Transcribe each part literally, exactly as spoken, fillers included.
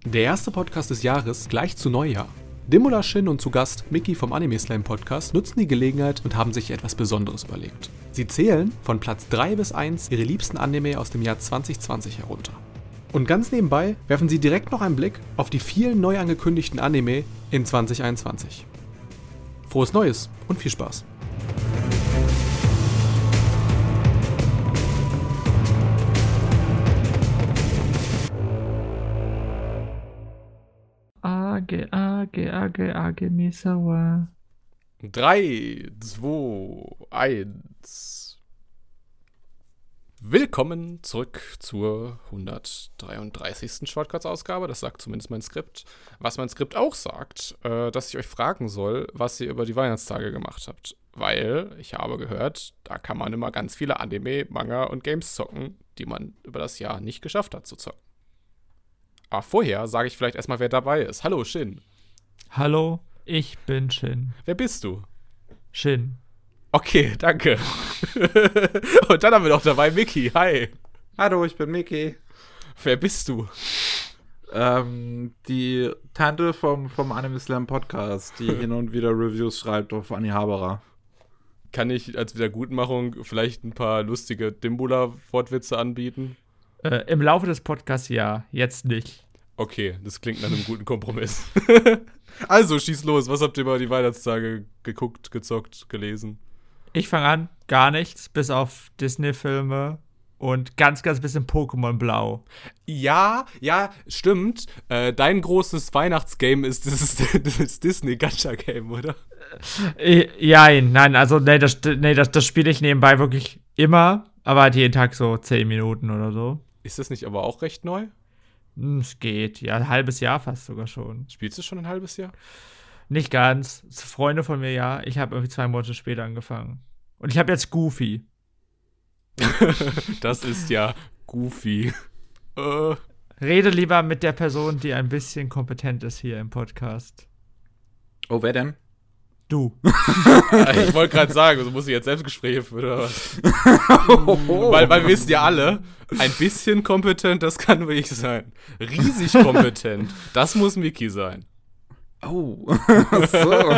Der erste Podcast des Jahres gleich zu Neujahr. Dimula Shin und zu Gast Miki vom Anime Slam Podcast nutzen die Gelegenheit und haben sich etwas Besonderes überlegt. Sie zählen von Platz drei bis eins ihre liebsten Anime aus dem Jahr zwanzig zwanzig herunter. Und ganz nebenbei werfen sie direkt noch einen Blick auf die vielen neu angekündigten Anime in zwanzig einundzwanzig. Frohes Neues und viel Spaß! Age, age, age, age, misawa. drei, zwei, eins. Willkommen zurück zur hundertdreiunddreißigsten Shortcuts-Ausgabe. Das sagt zumindest mein Skript. Was mein Skript auch sagt, äh, dass ich euch fragen soll, was ihr über die Weihnachtstage gemacht habt. Weil ich habe gehört, da kann man immer ganz viele Anime, Manga und Games zocken, die man über das Jahr nicht geschafft hat zu zocken. Aber vorher sage ich vielleicht erstmal, wer dabei ist. Hallo, Shin. Hallo, ich bin Shin. Wer bist du? Shin. Okay, danke. Und dann haben wir noch dabei Miki. Hi. Hallo, ich bin Miki. Wer bist du? Ähm, die Tante vom, vom Anime Slam Podcast, die hin und wieder Reviews schreibt auf Anihabara. Kann ich als Wiedergutmachung vielleicht ein paar lustige Dimbula-Wortwitze anbieten? Äh, Im Laufe des Podcasts ja, jetzt nicht. Okay, das klingt nach einem guten Kompromiss. Also, schieß los. Was habt ihr über die Weihnachtstage geguckt, gezockt, gelesen? Ich fange an, gar nichts, bis auf Disney-Filme und ganz, ganz bisschen Pokémon Blau. Ja, ja, stimmt. Äh, dein großes Weihnachtsgame ist dieses, dieses Disney-Gacha-Game, oder? Äh, ja, nein, also nee, das, nee, das, das spiele ich nebenbei wirklich immer, aber halt jeden Tag so zehn Minuten oder so. Ist das nicht aber auch recht neu? Hm, es geht, ja, ein halbes Jahr fast sogar schon. Spielst du schon ein halbes Jahr? Nicht ganz. Freunde von mir, ja. Ich habe irgendwie zwei Monate später angefangen. Und ich habe jetzt Goofy. Das ist ja Goofy. äh. Rede lieber mit der Person, die ein bisschen kompetent ist hier im Podcast. Oh, wer denn? Du. Ich wollte gerade sagen, so muss ich jetzt Selbstgespräche führen oder was? weil, weil wir wissen ja alle, ein bisschen kompetent, das kann nur ich sein. Riesig kompetent, das muss Miki sein. Oh, so.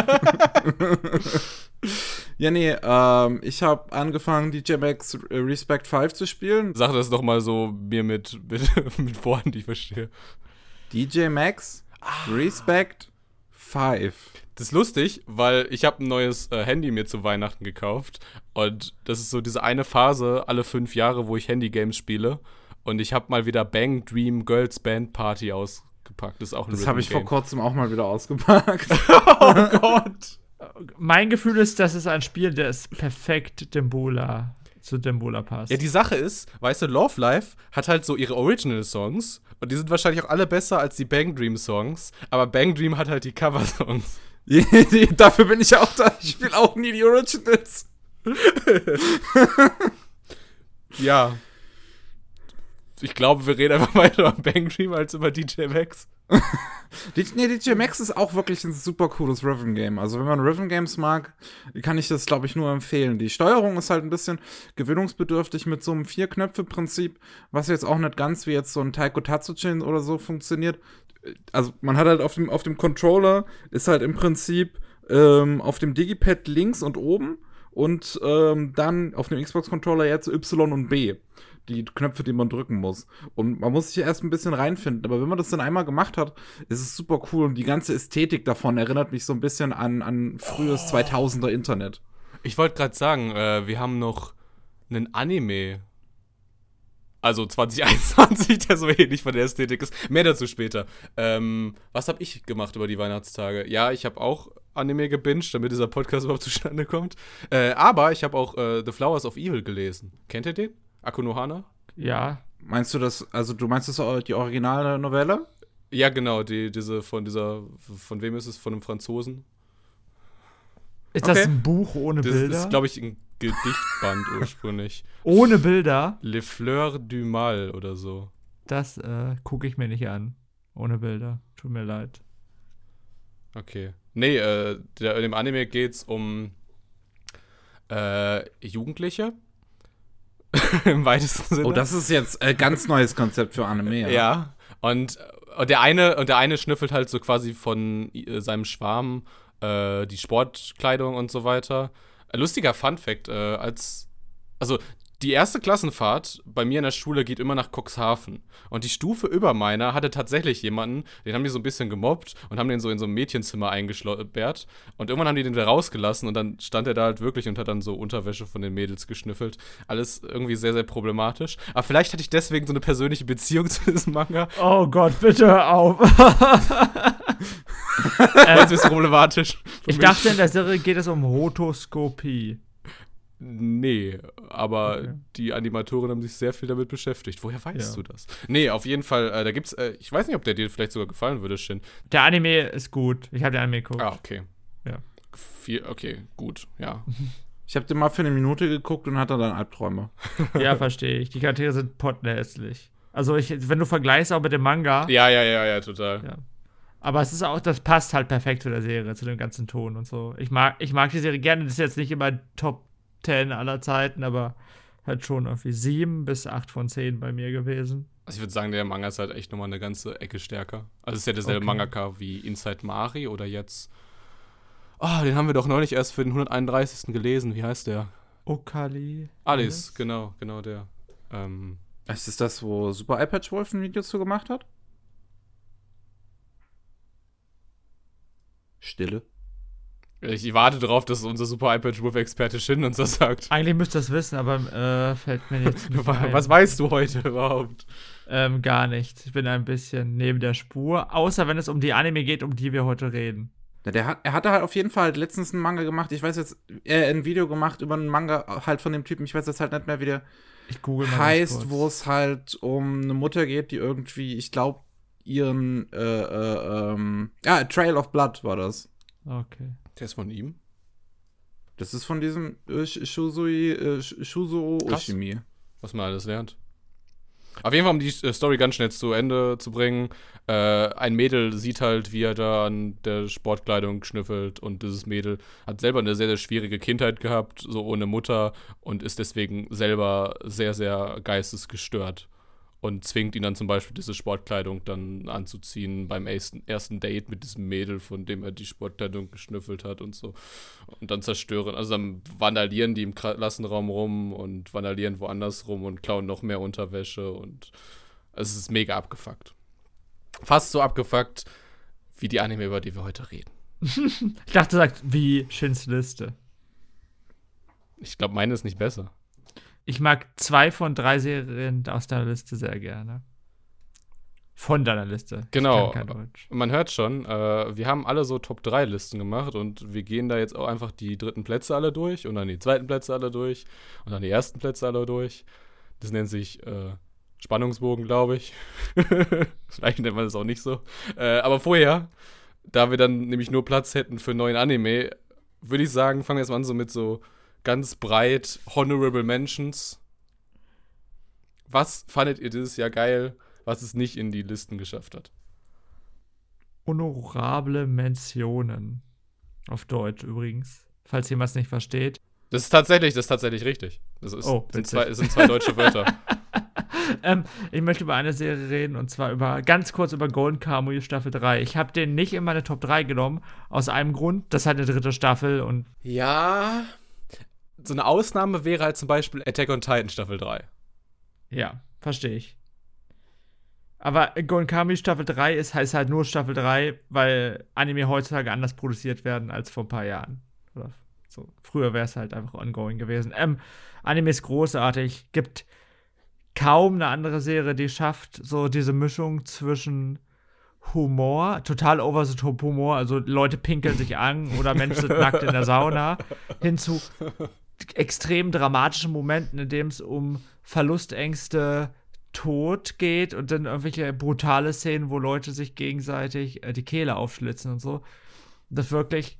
Ja, nee, ähm, ich habe angefangen, D J Max Respect fünf zu spielen. Sag das doch mal so mir mit, mit, mit Worten, die ich verstehe. D J Max Respect fünf. Das ist lustig, weil ich habe ein neues äh, Handy mir zu Weihnachten gekauft und das ist so diese eine Phase alle fünf Jahre, wo ich Handygames spiele und ich habe mal wieder Bang Dream Girls Band Party ausgepackt. Das ist auch ein Das habe ich Rhythm-Game. vor kurzem auch mal wieder ausgepackt. Oh Gott! Mein Gefühl ist, das ist ein Spiel, der ist perfekt Dimbula, zu Dimbula passt. Ja, die Sache ist, weißt du, Love Life hat halt so ihre Original-Songs und die sind wahrscheinlich auch alle besser als die Bang Dream-Songs, aber Bang Dream hat halt die Cover-Songs. Dafür bin ich auch da. Ich spiele auch nie die Originals. Ja. Ich glaube, wir reden einfach weiter über Bang Dream als über D J Max. Nee, D J Max ist auch wirklich ein super cooles Rhythm-Game. Also wenn man Rhythm-Games mag, kann ich das, glaube ich, nur empfehlen. Die Steuerung ist halt ein bisschen gewöhnungsbedürftig mit so einem Vier-Knöpfe-Prinzip, was jetzt auch nicht ganz wie jetzt so ein Taiko Tatsujin oder so funktioniert. Also man hat halt auf dem, auf dem Controller ist halt im Prinzip ähm, auf dem Digipad links und oben und ähm, dann auf dem Xbox-Controller jetzt Y und B. Die Knöpfe, die man drücken muss. Und man muss sich erst ein bisschen reinfinden. Aber wenn man das dann einmal gemacht hat, ist es super cool. Und die ganze Ästhetik davon erinnert mich so ein bisschen an, an frühes oh. zweitausender Internet. Ich wollte gerade sagen, äh, wir haben noch einen Anime. Also zwanzig einundzwanzig, der so ähnlich von der Ästhetik ist. Mehr dazu später. Ähm, was habe ich gemacht über die Weihnachtstage? Ja, ich habe auch Anime gebinged, damit dieser Podcast überhaupt zustande kommt. Äh, aber ich habe auch äh, The Flowers of Evil gelesen. Kennt ihr den? Akunohana? Ja. Meinst du das, also du meinst das die originale Novelle? Ja, genau, die, diese von dieser, von wem ist es? Von einem Franzosen? Ist okay. das ein Buch ohne das Bilder? Das ist, glaube ich, ein Gedichtband ursprünglich. Ohne Bilder? Les Fleurs du Mal oder so. Das äh, gucke ich mir nicht an. Ohne Bilder. Tut mir leid. Okay. Nee, äh, der, in dem Anime geht's um äh, Jugendliche. Im weitesten Sinne. Oh, das ist jetzt ein ganz neues Konzept für Anime. Ja, ja. Und und der eine, und der eine schnüffelt halt so quasi von äh, seinem Schwarm äh, die Sportkleidung und so weiter. Ein lustiger Funfact, äh, als, also die erste Klassenfahrt bei mir in der Schule geht immer nach Cuxhaven. Und die Stufe über meiner hatte tatsächlich jemanden, den haben die so ein bisschen gemobbt und haben den so in so ein Mädchenzimmer eingesperrt. Und irgendwann haben die den da rausgelassen und dann stand er da halt wirklich und hat dann so Unterwäsche von den Mädels geschnüffelt. Alles irgendwie sehr, sehr problematisch. Aber vielleicht hatte ich deswegen so eine persönliche Beziehung zu diesem Manga. Oh Gott, bitte hör auf. Das ist problematisch. Ich mich. dachte, in der Serie geht es um Rotoskopie. Nee, aber Okay. die Animatoren haben sich sehr viel damit beschäftigt. Woher weißt Ja. du das? Nee, auf jeden Fall, äh, da gibt's, äh, ich weiß nicht, ob der dir vielleicht sogar gefallen würde, Shin. Der Anime ist gut. Ich habe den Anime geguckt. Ah, okay. Ja. Viel, okay, gut, ja. Ich habe den mal für eine Minute geguckt und hatte dann Albträume. Ja, verstehe ich. Die Charaktere sind pottenhässlich. Also, ich, wenn du vergleichst auch mit dem Manga. Ja, ja, ja, ja, total. Ja. Aber es ist auch, das passt halt perfekt zu der Serie, zu dem ganzen Ton und so. Ich mag, ich mag die Serie gerne. Das ist jetzt nicht immer Top zehn aller Zeiten, aber halt schon irgendwie sieben bis acht von zehn bei mir gewesen. Also ich würde sagen, der Manga ist halt echt nochmal eine ganze Ecke stärker. Also es ist ja derselbe Okay. Mangaka wie Inside Mari oder jetzt. Oh, den haben wir doch neulich erst für den hunderteinunddreißigsten gelesen. Wie heißt der? Okali. Alice, genau, genau der. Ähm, Ist das das, wo Super iPad Wolf ein Video zu gemacht hat? Stille. ich warte darauf, dass unser Super iPad Wolf-Experte Shin uns das sagt. Eigentlich müsst ihr das wissen, aber äh, fällt mir jetzt nicht ein. Was weißt du heute überhaupt? Ähm, gar nicht. Ich bin ein bisschen neben der Spur. Außer wenn es um die Anime geht, um die wir heute reden. Ja, der hat, er hatte halt auf jeden Fall letztens einen Manga gemacht. Ich weiß jetzt, er ein Video gemacht über einen Manga halt von dem Typen. Ich weiß jetzt halt nicht mehr, wie der Ich google mal ganz heißt, kurz. wo es halt um eine Mutter geht, die irgendwie, ich glaube, ihren, äh, äh, ähm, ja, Trail of Blood war das. Okay. Der ist von ihm? Das ist von diesem äh, Sh- Shuzui, äh, Sh- Shuzo Krass. Oshimi. Was man alles lernt. Auf jeden Fall, um die äh, Story ganz schnell zu Ende zu bringen, äh, ein Mädel sieht halt, wie er da an der Sportkleidung schnüffelt und dieses Mädel hat selber eine sehr, sehr schwierige Kindheit gehabt, so ohne Mutter und ist deswegen selber sehr, sehr geistesgestört und zwingt ihn dann zum Beispiel diese Sportkleidung dann anzuziehen beim ersten, ersten Date mit diesem Mädel, von dem er die Sportkleidung geschnüffelt hat und so. Und dann zerstören, also dann vandalieren die im Klassenraum rum und vandalieren woanders rum und klauen noch mehr Unterwäsche und es ist mega abgefuckt. Fast so abgefuckt wie die Anime, über die wir heute reden. Ich dachte, sagt wie Shins Liste. Ich glaube, meine ist nicht besser. Ich mag zwei von drei Serien aus deiner Liste sehr gerne. Von deiner Liste. Genau. Ich kann kein Deutsch. Man hört schon, äh, wir haben alle so Top drei Listen gemacht und wir gehen da jetzt auch einfach die dritten Plätze alle durch und dann die zweiten Plätze alle durch und dann die ersten Plätze alle durch. Das nennt sich äh, Spannungsbogen, glaube ich. Vielleicht nennt man das auch nicht so. Äh, aber vorher, da wir dann nämlich nur Platz hätten für neuen Anime, würde ich sagen, fangen wir jetzt mal an so mit so ganz breit Honorable Mentions. Was fandet ihr dieses Jahr geil, was es nicht in die Listen geschafft hat? Honorable Mentionen. Auf Deutsch übrigens. Falls jemand es nicht versteht. Das ist tatsächlich, das ist tatsächlich richtig. Das ist, Oh, sind, witzig. zwei, es sind zwei deutsche Wörter. ähm, ich möchte über eine Serie reden und zwar über ganz kurz über Golden Kamuy Staffel drei. Ich habe den nicht in meine Top drei genommen, aus einem Grund. Das ist halt eine dritte Staffel und Ja. So eine Ausnahme wäre halt zum Beispiel Attack on Titan Staffel drei. ja, verstehe ich. Aber Golden Kamuy Staffel drei ist, heißt halt nur Staffel drei, weil Anime heutzutage anders produziert werden als vor ein paar Jahren. Oder so. Früher wäre es halt einfach ongoing gewesen. Ähm, Anime ist großartig. Gibt kaum eine andere Serie, die schafft, so diese Mischung zwischen Humor, total over the top Humor, also Leute pinkeln sich an oder Menschen sind nackt in der Sauna, hin zu extrem dramatischen Momenten, in dem es um Verlustängste, Tod geht und dann irgendwelche brutale Szenen, wo Leute sich gegenseitig äh, die Kehle aufschlitzen und so. Das wirklich,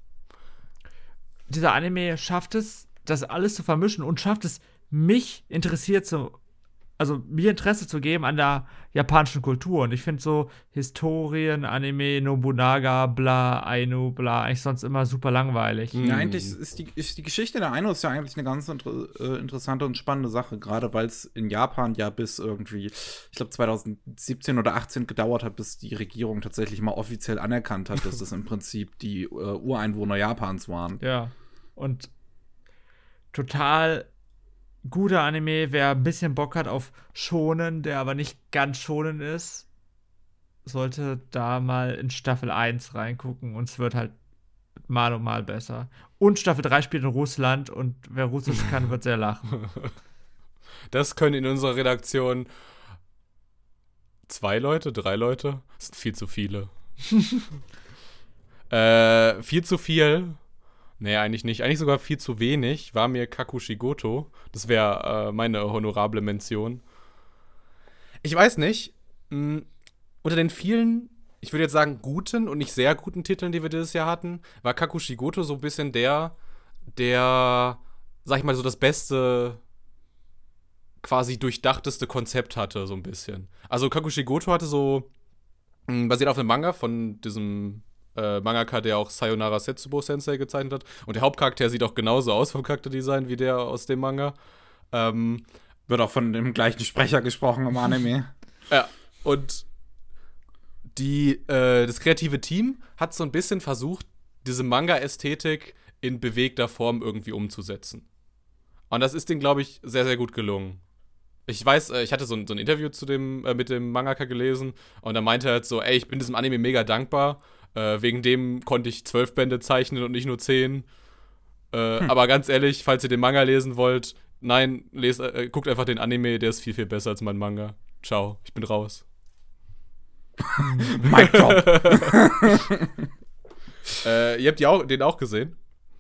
dieser Anime schafft es, das alles zu vermischen und schafft es, mich interessiert zu also mir Interesse zu geben an der japanischen Kultur. Und ich finde so Historien, Anime, Nobunaga, bla, Ainu, bla, eigentlich sonst immer super langweilig. Ja, eigentlich ist die, ist die Geschichte der Ainu ist ja eigentlich eine ganz inter äh, interessante und spannende Sache, gerade weil es in Japan ja bis irgendwie, ich glaube zwanzig siebzehn oder achtzehn gedauert hat, bis die Regierung tatsächlich mal offiziell anerkannt hat, dass das im Prinzip die äh, Ureinwohner Japans waren. Ja, und total guter Anime, wer ein bisschen Bock hat auf Shonen, der aber nicht ganz Shonen ist, sollte da mal in Staffel eins reingucken und es wird halt mal und mal besser. Und Staffel drei spielt in Russland und wer Russisch kann, wird sehr lachen. Das können in unserer Redaktion zwei Leute, drei Leute? Das sind viel zu viele. äh, viel zu viel. Nee, eigentlich nicht. Eigentlich sogar viel zu wenig. War mir Kakushigoto. Das wäre äh, meine honorable Mention. Ich weiß nicht. Mh, unter den vielen, ich würde jetzt sagen, guten und nicht sehr guten Titeln, die wir dieses Jahr hatten, war Kakushigoto so ein bisschen der, der, sag ich mal, so das beste, quasi durchdachteste Konzept hatte, so ein bisschen. Also Kakushigoto hatte so, mh, basiert auf einem Manga von diesem Äh, Mangaka, der auch Sayonara Setsubo Sensei gezeichnet hat. Und der Hauptcharakter sieht auch genauso aus vom Charakterdesign wie der aus dem Manga. Ähm, Wird auch von dem gleichen Sprecher gesprochen im Anime. ja, und die, äh, das kreative Team hat so ein bisschen versucht, diese Manga-Ästhetik in bewegter Form irgendwie umzusetzen. Und das ist denen, glaube ich, sehr, sehr gut gelungen. Ich weiß, äh, ich hatte so ein, so ein Interview zu dem, äh, mit dem Mangaka gelesen und da meinte er halt so, ey, ich bin diesem Anime mega dankbar. Äh, wegen dem konnte ich zwölf Bände zeichnen und nicht nur zehn. Äh, hm. Aber ganz ehrlich, falls ihr den Manga lesen wollt, nein, lest, äh, guckt einfach den Anime, der ist viel, viel besser als mein Manga. Ciao, ich bin raus. Mic drop. äh, ihr habt die auch, den auch gesehen?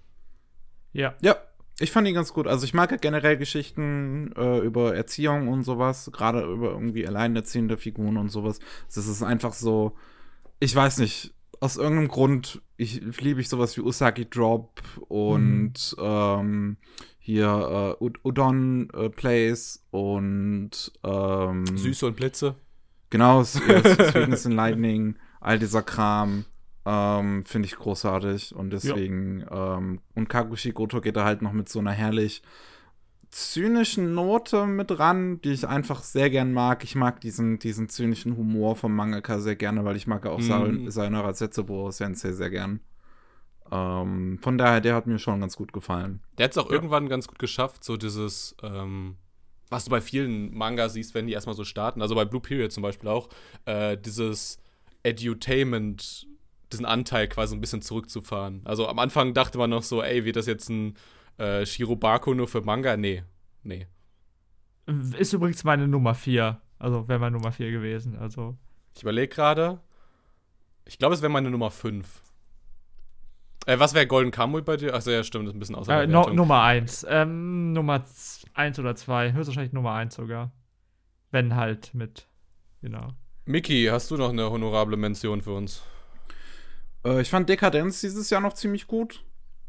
Ja. Ja, ich fand ihn ganz gut. Also ich mag ja generell Geschichten äh, über Erziehung und sowas, gerade über irgendwie alleinerziehende Figuren und sowas. Das ist einfach so, ich weiß nicht, aus irgendeinem Grund ich, liebe ich sowas wie Usagi Drop und mhm. ähm, hier äh, Udon äh, Place und ähm, Süße und Blitze. Genau, Sweetness and Lightning, all dieser Kram ähm, finde ich großartig und deswegen ja. ähm, und Kakushigoto geht da halt noch mit so einer herrlich zynischen Note mit ran, die ich einfach sehr gern mag. Ich mag diesen, diesen zynischen Humor vom Mangaka sehr gerne, weil ich mag ja auch mm. Sayonara Setsubo Sensei sehr gern. Ähm, von daher, der hat mir schon ganz gut gefallen. Der hat es auch ja. irgendwann ganz gut geschafft, so dieses, ähm, was du bei vielen Mangas siehst, wenn die erstmal so starten, also bei Blue Period zum Beispiel auch, äh, dieses Edutainment, diesen Anteil quasi ein bisschen zurückzufahren. Also am Anfang dachte man noch so, ey, wird das jetzt ein Äh, Shirobako nur für Manga? Nee. Nee. Ist übrigens meine Nummer vier. Also wäre meine Nummer vier gewesen. Also. Ich überlege gerade. Ich glaube, es wäre meine Nummer fünf. Äh, was wäre Golden Kamuy bei dir? Achso, ja, stimmt, das ist ein bisschen außer äh, no, Nummer eins. Ähm, Nummer eins oder zwei. Höchstwahrscheinlich Nummer eins sogar. Wenn halt mit, genau. Miki, hast du noch eine honorable Mention für uns? Äh, ich fand Dekadenz dieses Jahr noch ziemlich gut.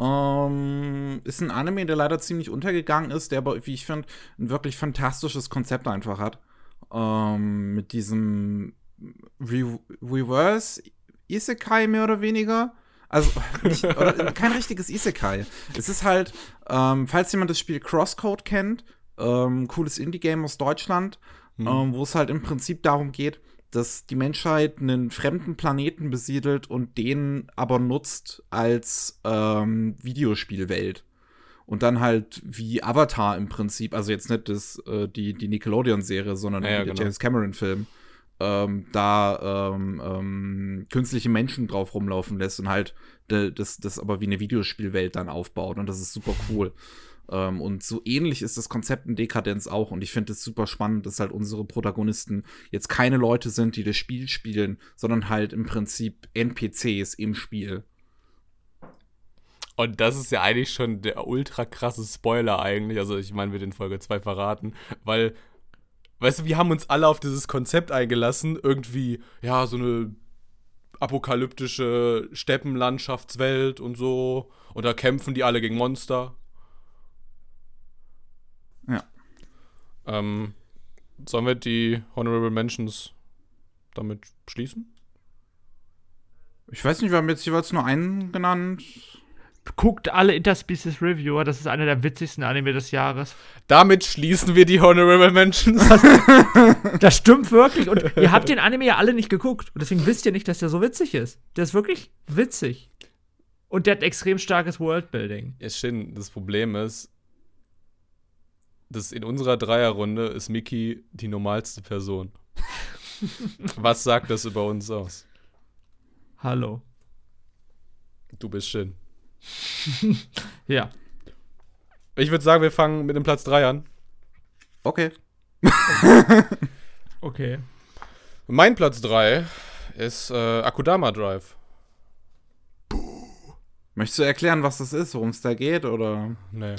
Um, ist ein Anime, der leider ziemlich untergegangen ist, der aber, wie ich finde, ein wirklich fantastisches Konzept einfach hat. Um, mit diesem Re- Reverse Isekai mehr oder weniger. Also, nicht, oder, kein richtiges Isekai. Es ist halt, ähm, falls jemand das Spiel Crosscode kennt, ähm, cooles Indie-Game aus Deutschland, hm. ähm, wo es halt im Prinzip darum geht, dass die Menschheit einen fremden Planeten besiedelt und den aber nutzt als ähm, Videospielwelt. Und dann halt wie Avatar im Prinzip, also jetzt nicht das, äh, die, die Nickelodeon-Serie, sondern ja, ja, der genau. James Cameron-Film, ähm, da ähm, ähm, künstliche Menschen drauf rumlaufen lässt und halt de, das, das aber wie eine Videospielwelt dann aufbaut. Und das ist super cool. Um, und so ähnlich ist das Konzept in Dekadenz auch. Und ich finde es super spannend, dass halt unsere Protagonisten jetzt keine Leute sind, die das Spiel spielen, sondern halt im Prinzip N P Cs im Spiel. Und das ist ja eigentlich schon der ultra krasse Spoiler eigentlich. Also ich meine, wir den Folge zwei verraten. Weil, weißt du, wir haben uns alle auf dieses Konzept eingelassen. Irgendwie, ja, so eine apokalyptische Steppenlandschaftswelt und so. Und da kämpfen die alle gegen Monster. Ja. Ähm, sollen wir die Honorable Mentions damit schließen? Ich weiß nicht, wir haben jetzt jeweils nur einen genannt. Guckt alle Interspecies Reviewer, das ist einer der witzigsten Anime des Jahres. Damit schließen wir die Honorable Mentions. Das stimmt wirklich. Und ihr habt den Anime ja alle nicht geguckt. Und deswegen wisst ihr nicht, dass der so witzig ist. Der ist wirklich witzig. Und der hat extrem starkes Worldbuilding. Ja, schön. Das Problem ist, dass in unserer Dreierrunde ist Miki die normalste Person. Was sagt das über uns aus? Hallo. Du bist schön. Ja. Ich würde sagen, wir fangen mit dem Platz drei an. Okay. Okay. Mein Platz drei ist äh, Akudama Drive. Möchtest du erklären, was das ist, worum es da geht, oder? Nee.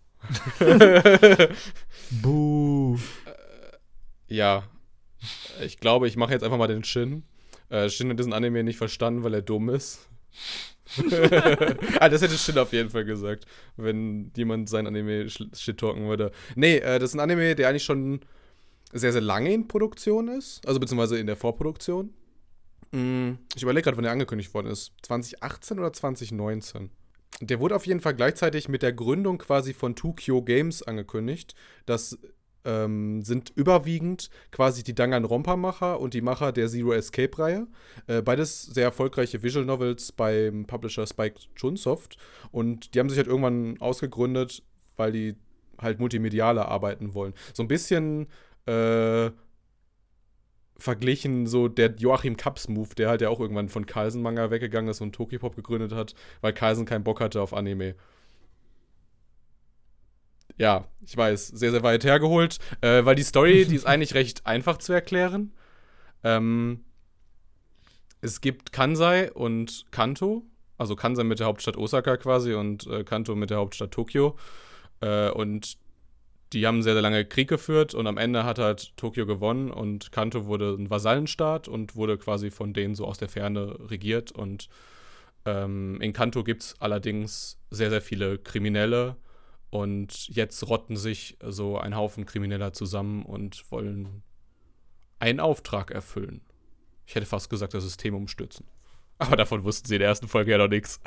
Buh. Ja. Ich glaube, ich mache jetzt einfach mal den Shin. Äh, Shin hat diesen Anime nicht verstanden, weil er dumm ist. ah, das hätte Shin auf jeden Fall gesagt, wenn jemand sein Anime shit-talken würde. Nee, äh, das ist ein Anime, der eigentlich schon sehr, sehr lange in Produktion ist. Also beziehungsweise in der Vorproduktion. Mm, ich überlege gerade, wann der angekündigt worden ist. zwanzig achtzehn oder zwanzig neunzehn? Der wurde auf jeden Fall gleichzeitig mit der Gründung quasi von Tokyo Games angekündigt. Das ähm, sind überwiegend quasi die Danganronpa-Macher und die Macher der Zero Escape-Reihe. Äh, beides sehr erfolgreiche Visual Novels beim Publisher Spike Chunsoft. Und die haben sich halt irgendwann ausgegründet, weil die halt multimedialer arbeiten wollen. So ein bisschen äh, verglichen so der Joachim Kaps-Move, der halt ja auch irgendwann von Kaisen-Manga weggegangen ist und Tokipop gegründet hat, weil Kaisen keinen Bock hatte auf Anime. Ja, ich weiß, sehr, sehr weit hergeholt, äh, weil die Story, die ist eigentlich recht einfach zu erklären. Ähm, es gibt Kansai und Kanto, also Kansai mit der Hauptstadt Osaka quasi und äh, Kanto mit der Hauptstadt Tokio. Äh, und die haben sehr, sehr lange Krieg geführt und am Ende hat halt Tokio gewonnen und Kanto wurde ein Vasallenstaat und wurde quasi von denen so aus der Ferne regiert. Und ähm, in Kanto gibt es allerdings sehr, sehr viele Kriminelle. Und jetzt rotten sich so ein Haufen Krimineller zusammen und wollen einen Auftrag erfüllen. Ich hätte fast gesagt, das System umstürzen. Aber davon wussten sie in der ersten Folge ja noch nichts.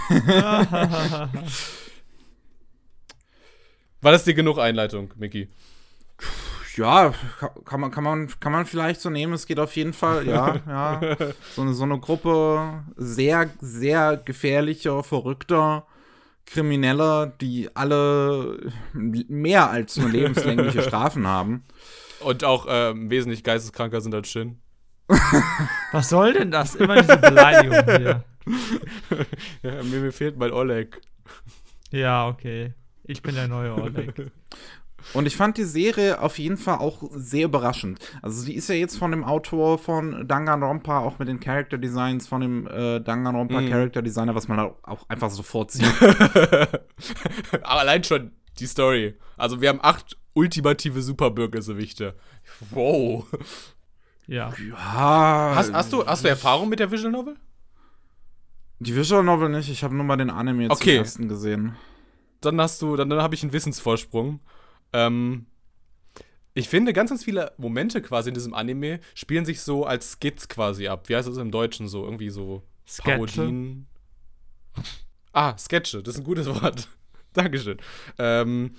War das dir genug Einleitung, Miki? Ja, kann man, kann man, kann man vielleicht so nehmen. Es geht auf jeden Fall, ja, ja. So eine, so eine Gruppe sehr, sehr gefährlicher, verrückter Krimineller, die alle mehr als nur lebenslängliche Strafen haben. Und auch ähm, wesentlich geisteskranker sind als Shin. Was soll denn das? Immer diese Beleidigung hier. Ja, mir, mir fehlt mein Oleg. Ja, okay. Ich bin der neue Oleg. Und ich fand die Serie auf jeden Fall auch sehr überraschend. Also die ist ja jetzt von dem Autor von Danganronpa, auch mit den Character Designs von dem äh, Danganronpa mm. Character Designer, was man auch einfach sofort sieht. Aber allein schon die Story. Also wir haben acht ultimative Superbösewichte. Wow. Ja. ja hast, hast, du, hast du Erfahrung mit der Visual Novel? Die Visual Novel nicht, ich habe nur mal den Anime okay. zum ersten gesehen. Dann hast du, dann, dann habe ich einen Wissensvorsprung. Ähm, ich finde, ganz, ganz viele Momente quasi in diesem Anime spielen sich so als Skits quasi ab. Wie heißt das im Deutschen so? Irgendwie so Sketche. Parodien. Ah, Sketche, das ist ein gutes Wort. Dankeschön. Ähm,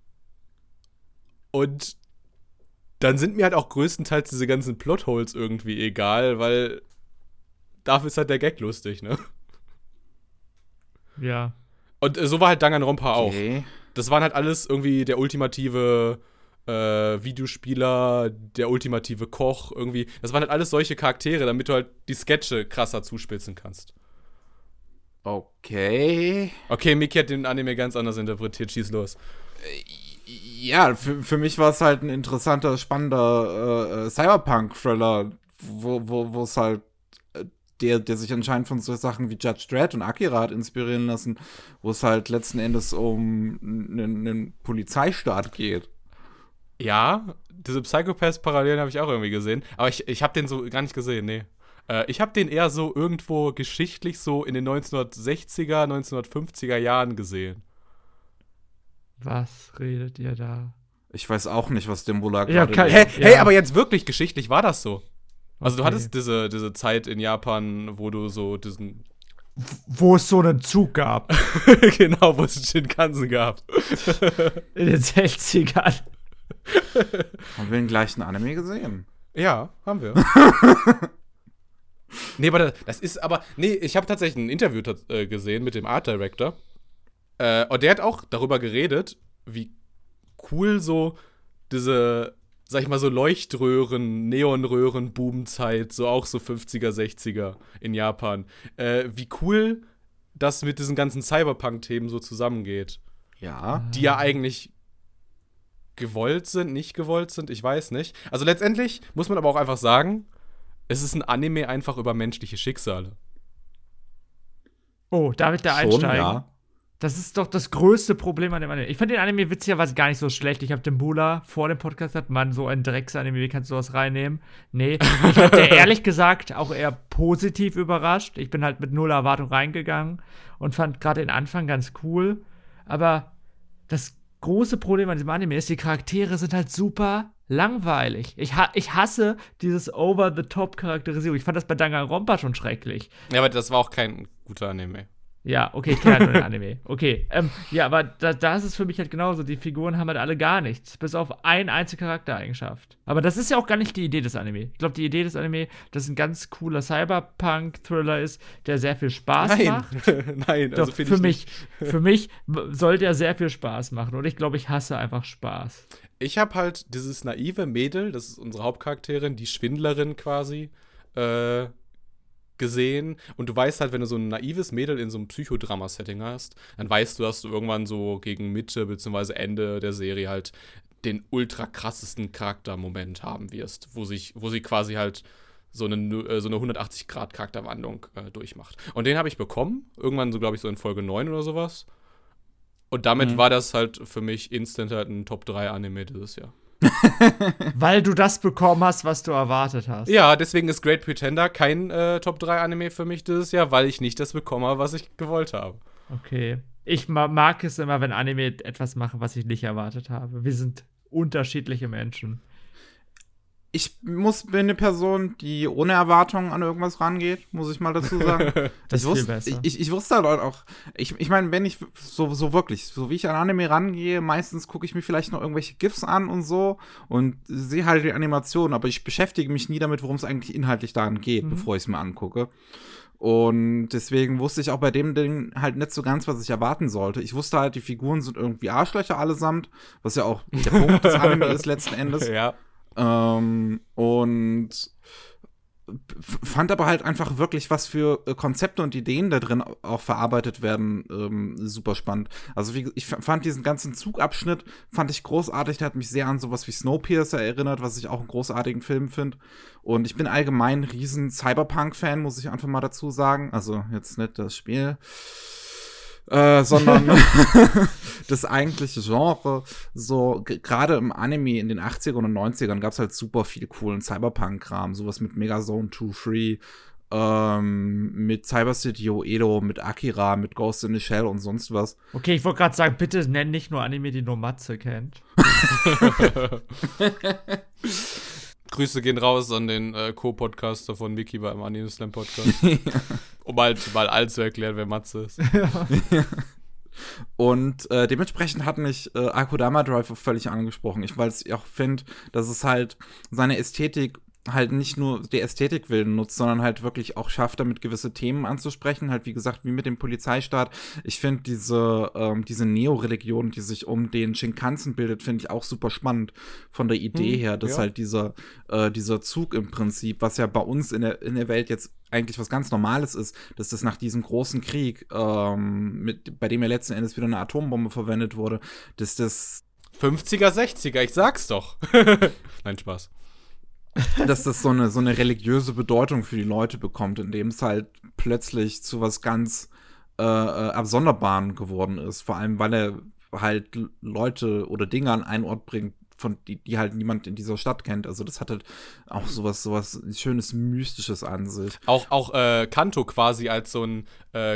und dann sind mir halt auch größtenteils diese ganzen Plotholes irgendwie egal, weil dafür ist halt der Gag lustig, ne? Ja. Und äh, so war halt Danganronpa okay. auch. Das waren halt alles irgendwie der ultimative äh, Videospieler, der ultimative Koch, irgendwie. Das waren halt alles solche Charaktere, damit du halt die Sketche krasser zuspitzen kannst. Okay. Okay, Miki hat den Anime ganz anders interpretiert. Schieß los. Ja, für, für mich war es halt ein interessanter, spannender äh, Cyberpunk-Thriller, wo, wo, wo es halt Der, der sich anscheinend von so Sachen wie Judge Dredd und Akira hat inspirieren lassen, wo es halt letzten Endes um einen, einen Polizeistaat geht. Ja, diese Psychopath-Parallelen habe ich auch irgendwie gesehen, aber ich, ich habe den so gar nicht gesehen, nee. Äh, ich habe den eher so irgendwo geschichtlich so in den neunzehnhundertsechziger, neunzehnhundertfünfziger Jahren gesehen. Was redet ihr da? Ich weiß auch nicht, was Dimbula Ja, gerade kein- Hä? Ja. Hey, aber jetzt wirklich, geschichtlich war das so. Also du Okay. hattest diese, diese Zeit in Japan, wo du so diesen Wo es so einen Zug gab genau, wo es Shinkansen gab. in den sechzigern. Haben wir den gleichen Anime gesehen? Ja, haben wir. Nee, aber das, das ist aber. Nee, ich habe tatsächlich ein Interview tats- äh, gesehen mit dem Art Director. Äh, und der hat auch darüber geredet, wie cool so diese, sag ich mal, so Leuchtröhren, Neonröhren-Boomzeit, so auch so fünfziger, sechziger in Japan. Äh, wie cool das mit diesen ganzen Cyberpunk-Themen so zusammengeht. Ja. Die ja eigentlich gewollt sind, nicht gewollt sind, ich weiß nicht. Also letztendlich muss man aber auch einfach sagen, es ist ein Anime einfach über menschliche Schicksale. Oh, darf ich da Schon, einsteigen? ja. Das ist doch das größte Problem an dem Anime. Ich fand den Anime witzigerweise gar nicht so schlecht. Ich habe den Bula vor dem Podcast gesagt, Mann, so ein Drecks-Anime, wie kannst du sowas reinnehmen? Nee, ich hatte ehrlich gesagt auch eher positiv überrascht. Ich bin halt mit null Erwartung reingegangen und fand gerade den Anfang ganz cool. Aber das große Problem an diesem Anime ist, die Charaktere sind halt super langweilig. Ich, ha ich hasse dieses Over-the-Top-Charakterisierung. Ich fand das bei Danganronpa schon schrecklich. Ja, aber das war auch kein guter Anime. Ja, okay, ich kenne halt nur den Anime. Okay, ähm, ja, aber da, da ist es für mich halt genauso. Die Figuren haben halt alle gar nichts, bis auf eine einzige Charaktereigenschaft. Aber das ist ja auch gar nicht die Idee des Anime. Ich glaube, die Idee des Anime, dass es ein ganz cooler Cyberpunk-Thriller ist, der sehr viel Spaß Nein, macht. nein, Doch, also finde für ich mich, nicht. für mich soll der sehr viel Spaß machen. Und ich glaube, ich hasse einfach Spaß. Ich habe halt dieses naive Mädel, das ist unsere Hauptcharakterin, die Schwindlerin quasi, äh, gesehen. Und du weißt halt, wenn du so ein naives Mädel in so einem Psychodrama-Setting hast, dann weißt du, dass du irgendwann so gegen Mitte bzw. Ende der Serie halt den ultra krassesten Charaktermoment haben wirst, wo sich, wo sie quasi halt so eine, äh, so eine hundertachtzig Grad Charakterwandlung äh, durchmacht. Und den habe ich bekommen, irgendwann so, glaube ich, so in Folge neun oder sowas. Und damit Mhm. war das halt für mich instant halt ein Top drei Anime dieses Jahr. Weil du das bekommen hast, was du erwartet hast. Ja, deswegen ist Great Pretender kein äh, Top drei Anime für mich dieses Jahr, weil ich nicht das bekomme, was ich gewollt habe. Okay. Ich ma mag es immer, wenn Anime etwas machen, was ich nicht erwartet habe. Wir sind unterschiedliche Menschen. Ich muss, bin eine Person, die ohne Erwartungen an irgendwas rangeht, muss ich mal dazu sagen. Das ich ist viel wusste, besser. Ich, ich wusste halt auch, ich, ich meine, wenn ich so, so wirklich, so wie ich an Anime rangehe, meistens gucke ich mir vielleicht noch irgendwelche GIFs an und so und sehe halt die Animation, aber ich beschäftige mich nie damit, worum es eigentlich inhaltlich daran geht, Mhm. bevor ich es mir angucke. Und deswegen wusste ich auch bei dem Ding halt nicht so ganz, was ich erwarten sollte. Ich wusste halt, die Figuren sind irgendwie Arschlöcher allesamt, was ja auch der Punkt des Anime ist letzten Endes. Ja. Ähm, und f- fand aber halt einfach wirklich, was für äh, Konzepte und Ideen da drin auch verarbeitet werden, ähm, super spannend. Also wie, ich f- fand diesen ganzen Zugabschnitt, fand ich großartig, der hat mich sehr an sowas wie Snowpiercer erinnert, was ich auch einen großartigen Film finde. Und ich bin allgemein ein riesen Cyberpunk-Fan, muss ich einfach mal dazu sagen. Also jetzt nicht das Spiel, äh, sondern das eigentliche Genre. So, g- gerade im Anime in den achtzigern und neunzigern gab es halt super viel coolen Cyberpunk-Kram. Sowas mit Megazone zwei drei, ähm, mit Cyber City Oedo, mit Akira, mit Ghost in the Shell und sonst was. Okay, ich wollte gerade sagen, bitte nenn nicht nur Anime, die nur Matze kennt. Grüße gehen raus an den äh, Co-Podcaster von Mickey beim Anime Slam Podcast. Um halt mal allen zu erklären, wer Matze ist. Und äh, dementsprechend hat mich äh, Akudama Drive auch völlig angesprochen. Ich, weil ich auch finde, dass es halt seine Ästhetik halt nicht nur die Ästhetik willen nutzt, sondern halt wirklich auch schafft, damit gewisse Themen anzusprechen. Halt, wie gesagt, wie mit dem Polizeistaat. Ich finde diese, ähm, diese Neo-Religion, die sich um den Shinkansen bildet, finde ich auch super spannend von der Idee Hm, her, dass ja. halt dieser, äh, dieser Zug im Prinzip, was ja bei uns in der, in der Welt jetzt eigentlich was ganz Normales ist, dass das nach diesem großen Krieg, ähm, mit, bei dem ja letzten Endes wieder eine Atombombe verwendet wurde, dass das fünfziger, sechziger, ich sag's doch. Nein, Spaß. dass das so eine, so eine religiöse Bedeutung für die Leute bekommt, indem es halt plötzlich zu was ganz äh, äh, Absonderbaren geworden ist. Vor allem, weil er halt L- Leute oder Dinge an einen Ort bringt, von die, die halt niemand in dieser Stadt kennt. Also das hat halt auch sowas, sowas schönes, Mystisches an sich. Auch, auch äh, Kanto quasi als so ein äh,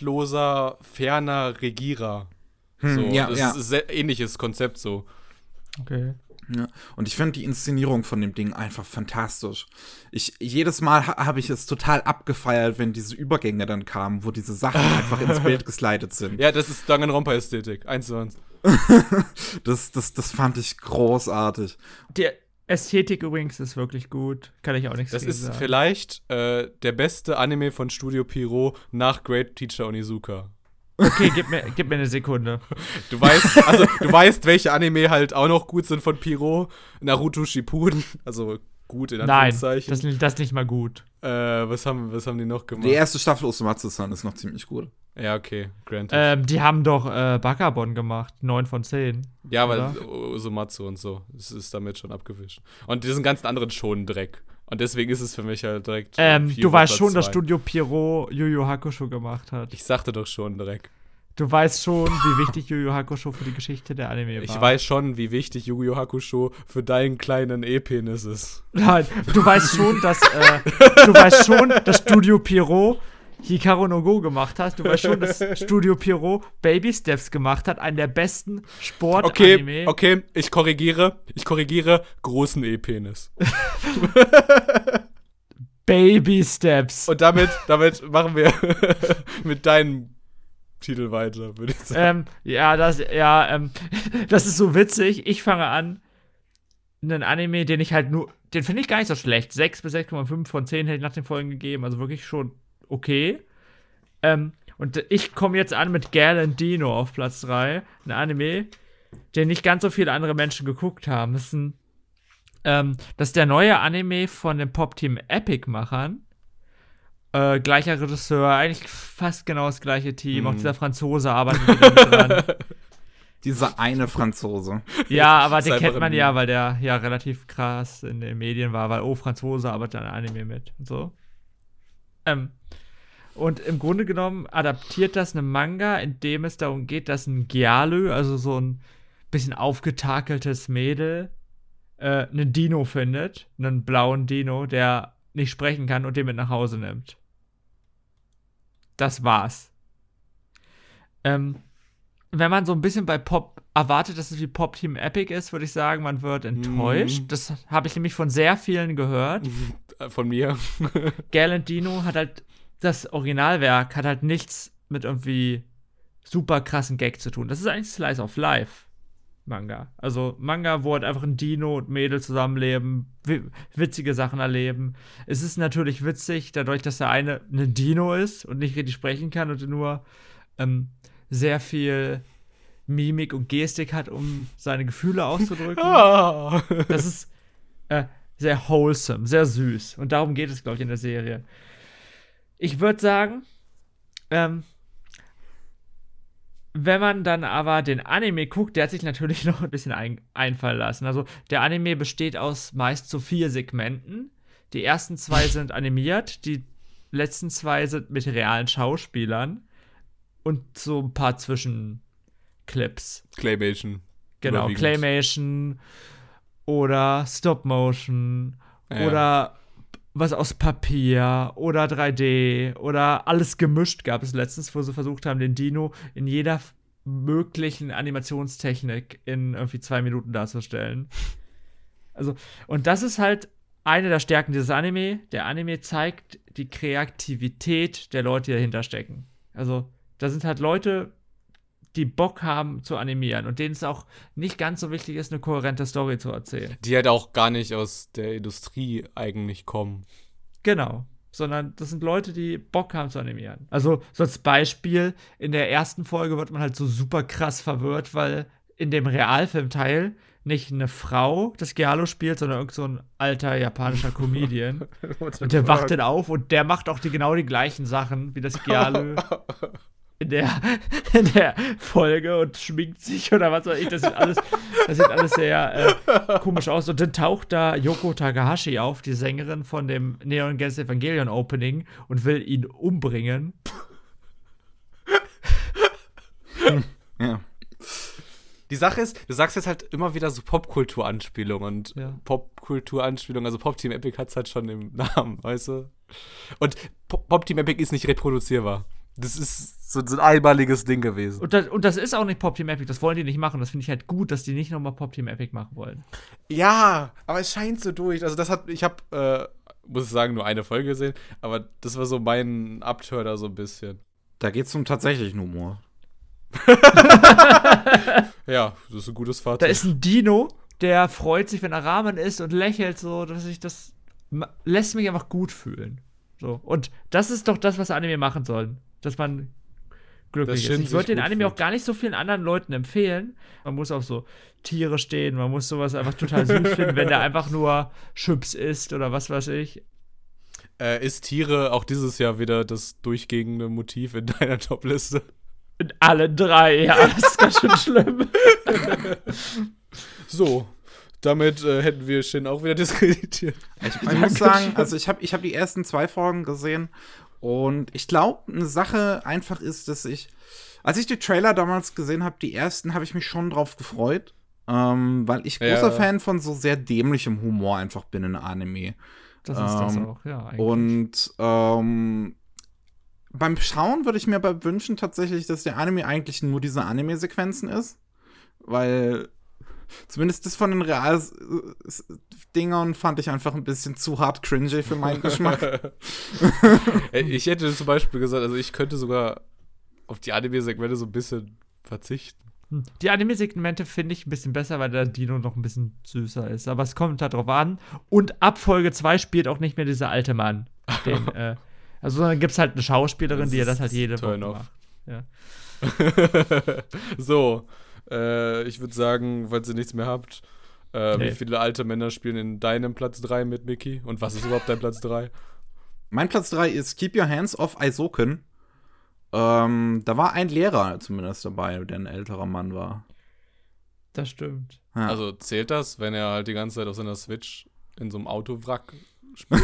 gestaltloser, ferner Regierer. Hm, so, ja, das ja. ist ein sehr ähnliches Konzept so. Okay. Ja. Und ich finde die Inszenierung von dem Ding einfach fantastisch. Ich, jedes Mal ha- habe ich es total abgefeiert, wenn diese Übergänge dann kamen, wo diese Sachen einfach ins Bild geslidet sind. Ja, das ist Danganronpa-Ästhetik. Eins zu eins. Das, das, das fand ich großartig. Die Ästhetik übrigens ist wirklich gut. Kann ich auch nichts Das gegen ist sagen. vielleicht äh, der beste Anime von Studio Pierrot nach Great Teacher Onizuka. Okay, gib mir, gib mir eine Sekunde. Du weißt, also du weißt, welche Anime halt auch noch gut sind von Pierrot. Naruto Shippuden, also gut in Nein, Anführungszeichen. das, das ist nicht mal gut. Äh, was haben, was haben die noch gemacht? Die erste Staffel Osomatsu-san ist noch ziemlich gut. Ja, okay, granted. Ähm, die haben doch äh, Bakabon gemacht, neun von zehn. ja, weil oder? Osomatsu und so, es ist damit schon abgewischt. Und diesen ganzen anderen schon Dreck. Und deswegen ist es für mich halt direkt Ähm, vier du weißt Platz schon, dass zwei. Studio Pierrot Yu Yu Hakusho gemacht hat. Ich sagte doch schon Dreck. Du weißt schon, wie wichtig Yu Yu Hakusho für die Geschichte der Anime war. Ich weiß schon, wie wichtig Yu-Gi-Oh! Hakusho für deinen kleinen E-Penis ist. Nein, du weißt schon, dass äh, du weißt schon, dass Studio Pierrot Hikaru no Go gemacht hat. Du weißt schon, dass Studio Pierrot Baby Steps gemacht hat, einen der besten Sport-Anime. Okay, okay, ich korrigiere. Ich korrigiere großen E-Penis. Baby Steps. Und damit, damit machen wir mit deinem Titel weiter, würde ich sagen. Ähm, ja, das, ja, ähm, das ist so witzig. Ich fange an, einen Anime, den ich halt nur, den finde ich gar nicht so schlecht. sechs bis sechs Komma fünf von zehn hätte ich nach den Folgen gegeben, also wirklich schon okay. Ähm, und ich komme jetzt an mit Galen Dino auf Platz drei, ein Anime, den nicht ganz so viele andere Menschen geguckt haben. Das ist, ein, ähm, das ist der neue Anime von dem Pop-Team Epic-Machern. Äh, gleicher Regisseur, eigentlich fast genau das gleiche Team. Mhm. Auch dieser Franzose arbeitet wieder mit dran. Dieser eine Franzose. Ja, aber Ist den einfach kennt man ein ja, Meme. weil der ja relativ krass in den Medien war, weil, oh, Franzose arbeitet an Anime mit und so. Ähm, und im Grunde genommen adaptiert das einen Manga, in dem es darum geht, dass ein Gyalu, also so ein bisschen aufgetakeltes Mädel, äh, einen Dino findet, einen blauen Dino, der nicht sprechen kann und den mit nach Hause nimmt. Das war's. Ähm, wenn man so ein bisschen bei Pop erwartet, dass es wie Pop Team Epic ist, würde ich sagen, man wird enttäuscht. Mm. Das habe ich nämlich von sehr vielen gehört. Von mir. Galantino hat halt, das Originalwerk hat halt nichts mit irgendwie super krassen Gag zu tun. Das ist eigentlich Slice of Life Manga. Also Manga, wo halt einfach ein Dino und Mädel zusammenleben, wi- witzige Sachen erleben. Es ist natürlich witzig, dadurch, dass der eine ein Dino ist und nicht richtig sprechen kann und nur ähm, sehr viel Mimik und Gestik hat, um seine Gefühle auszudrücken. Ah. Das ist äh, sehr wholesome, sehr süß. Und darum geht es, glaube ich, in der Serie. Ich würde sagen, ähm, wenn man dann aber den Anime guckt, der hat sich natürlich noch ein bisschen ein einfallen lassen. Also der Anime besteht aus meist so vier Segmenten. Die ersten zwei sind animiert, die letzten zwei sind mit realen Schauspielern und so ein paar Zwischenclips. Claymation. Genau, Überwiegend. Claymation oder Stop-Motion Ja. oder was aus Papier oder drei D oder alles gemischt gab es letztens, wo sie versucht haben, den Dino in jeder f- möglichen Animationstechnik in irgendwie zwei Minuten darzustellen. Also, und das ist halt eine der Stärken dieses Anime. Der Anime zeigt die Kreativität der Leute, die dahinter stecken. Also, da sind halt Leute, die Bock haben zu animieren und denen es auch nicht ganz so wichtig ist, eine kohärente Story zu erzählen. Die halt auch gar nicht aus der Industrie eigentlich kommen. Genau. Sondern das sind Leute, die Bock haben zu animieren. Also, so als Beispiel, in der ersten Folge wird man halt so super krass verwirrt, weil in dem Realfilmteil nicht eine Frau das Giallo spielt, sondern irgend so ein alter japanischer Comedian. Und der wacht dann auf und der macht auch die, genau die gleichen Sachen wie das Giallo in der, in der Folge und schminkt sich oder was weiß ich. Das sieht alles, das sieht alles sehr äh, komisch aus. Und dann taucht da Yoko Takahashi auf, die Sängerin von dem Neon Genesis Evangelion Opening, und will ihn umbringen. Ja. Die Sache ist, du sagst jetzt halt immer wieder so Popkultur-Anspielungen und Ja. Popkultur-Anspielungen, also Pop-Team Epic hat's halt schon im Namen, weißt du? Und Pop- Pop-Team Epic ist nicht reproduzierbar. Das ist so, so ein einmaliges Ding gewesen. Und das, und das ist auch nicht Pop Team Epic, das wollen die nicht machen. Das finde ich halt gut, dass die nicht nochmal Pop Team Epic machen wollen. Ja, aber es scheint so durch. Also das hat, ich habe, äh, muss ich sagen, nur eine Folge gesehen, aber das war so mein Abturner so ein bisschen. Da geht's um tatsächlichen Humor. Ja, das ist ein gutes Fazit. Da ist ein Dino, der freut sich, wenn er Ramen isst und lächelt so, dass ich das ma- lässt mich einfach gut fühlen. So. Und das ist doch das, was Anime machen sollen. Dass man glücklich Dass ist. Shin Ich würde sich den gut Anime fühlt. auch gar nicht so vielen anderen Leuten empfehlen. Man muss auf so Tiere stehen, man muss sowas einfach total süß finden, wenn der einfach nur Chips isst oder was weiß ich. Äh, ist Tiere auch dieses Jahr wieder das durchgehende Motiv in deiner Top-Liste? In alle drei, ja, das ist ganz schön schlimm. So, damit äh, hätten wir Shin auch wieder diskreditiert. Ich, ich muss sagen, also ich habe ich hab die ersten zwei Folgen gesehen und ich glaube, eine Sache einfach ist, dass ich, als ich die Trailer damals gesehen habe, die ersten, habe ich mich schon drauf gefreut, ähm, weil ich großer Ja. Fan von so sehr dämlichem Humor einfach bin in Anime. Das ist das Ähm, auch, ja. Eigentlich. Und ähm, beim Schauen würde ich mir aber wünschen tatsächlich, dass der Anime eigentlich nur diese Anime-Sequenzen ist, weil zumindest das von den Real-Dingern fand ich einfach ein bisschen zu hart cringy für meinen Geschmack. Ey, ich hätte zum Beispiel gesagt, also ich könnte sogar auf die Anime-Segmente so ein bisschen verzichten. Hm. Die Anime-Segmente finde ich ein bisschen besser, weil der Dino noch ein bisschen süßer ist. Aber es kommt halt drauf an. Und ab Folge zwei spielt auch nicht mehr dieser alte Mann. Den, äh, also dann gibt es halt eine Schauspielerin, Das die ja das ist halt jede Woche Turn off. macht. Ja. So, äh, ich würde sagen, falls ihr nichts mehr habt, äh, Nee. wie viele alte Männer spielen in deinem Platz drei mit, Mickey? Und was ist überhaupt dein Platz drei? Mein Platz drei ist Keep Your Hands Off Aizoken. Ähm, da war ein Lehrer zumindest dabei, der ein älterer Mann war. Das stimmt. Ja. Also zählt das, wenn er halt die ganze Zeit auf seiner Switch in so einem Autowrack spielt?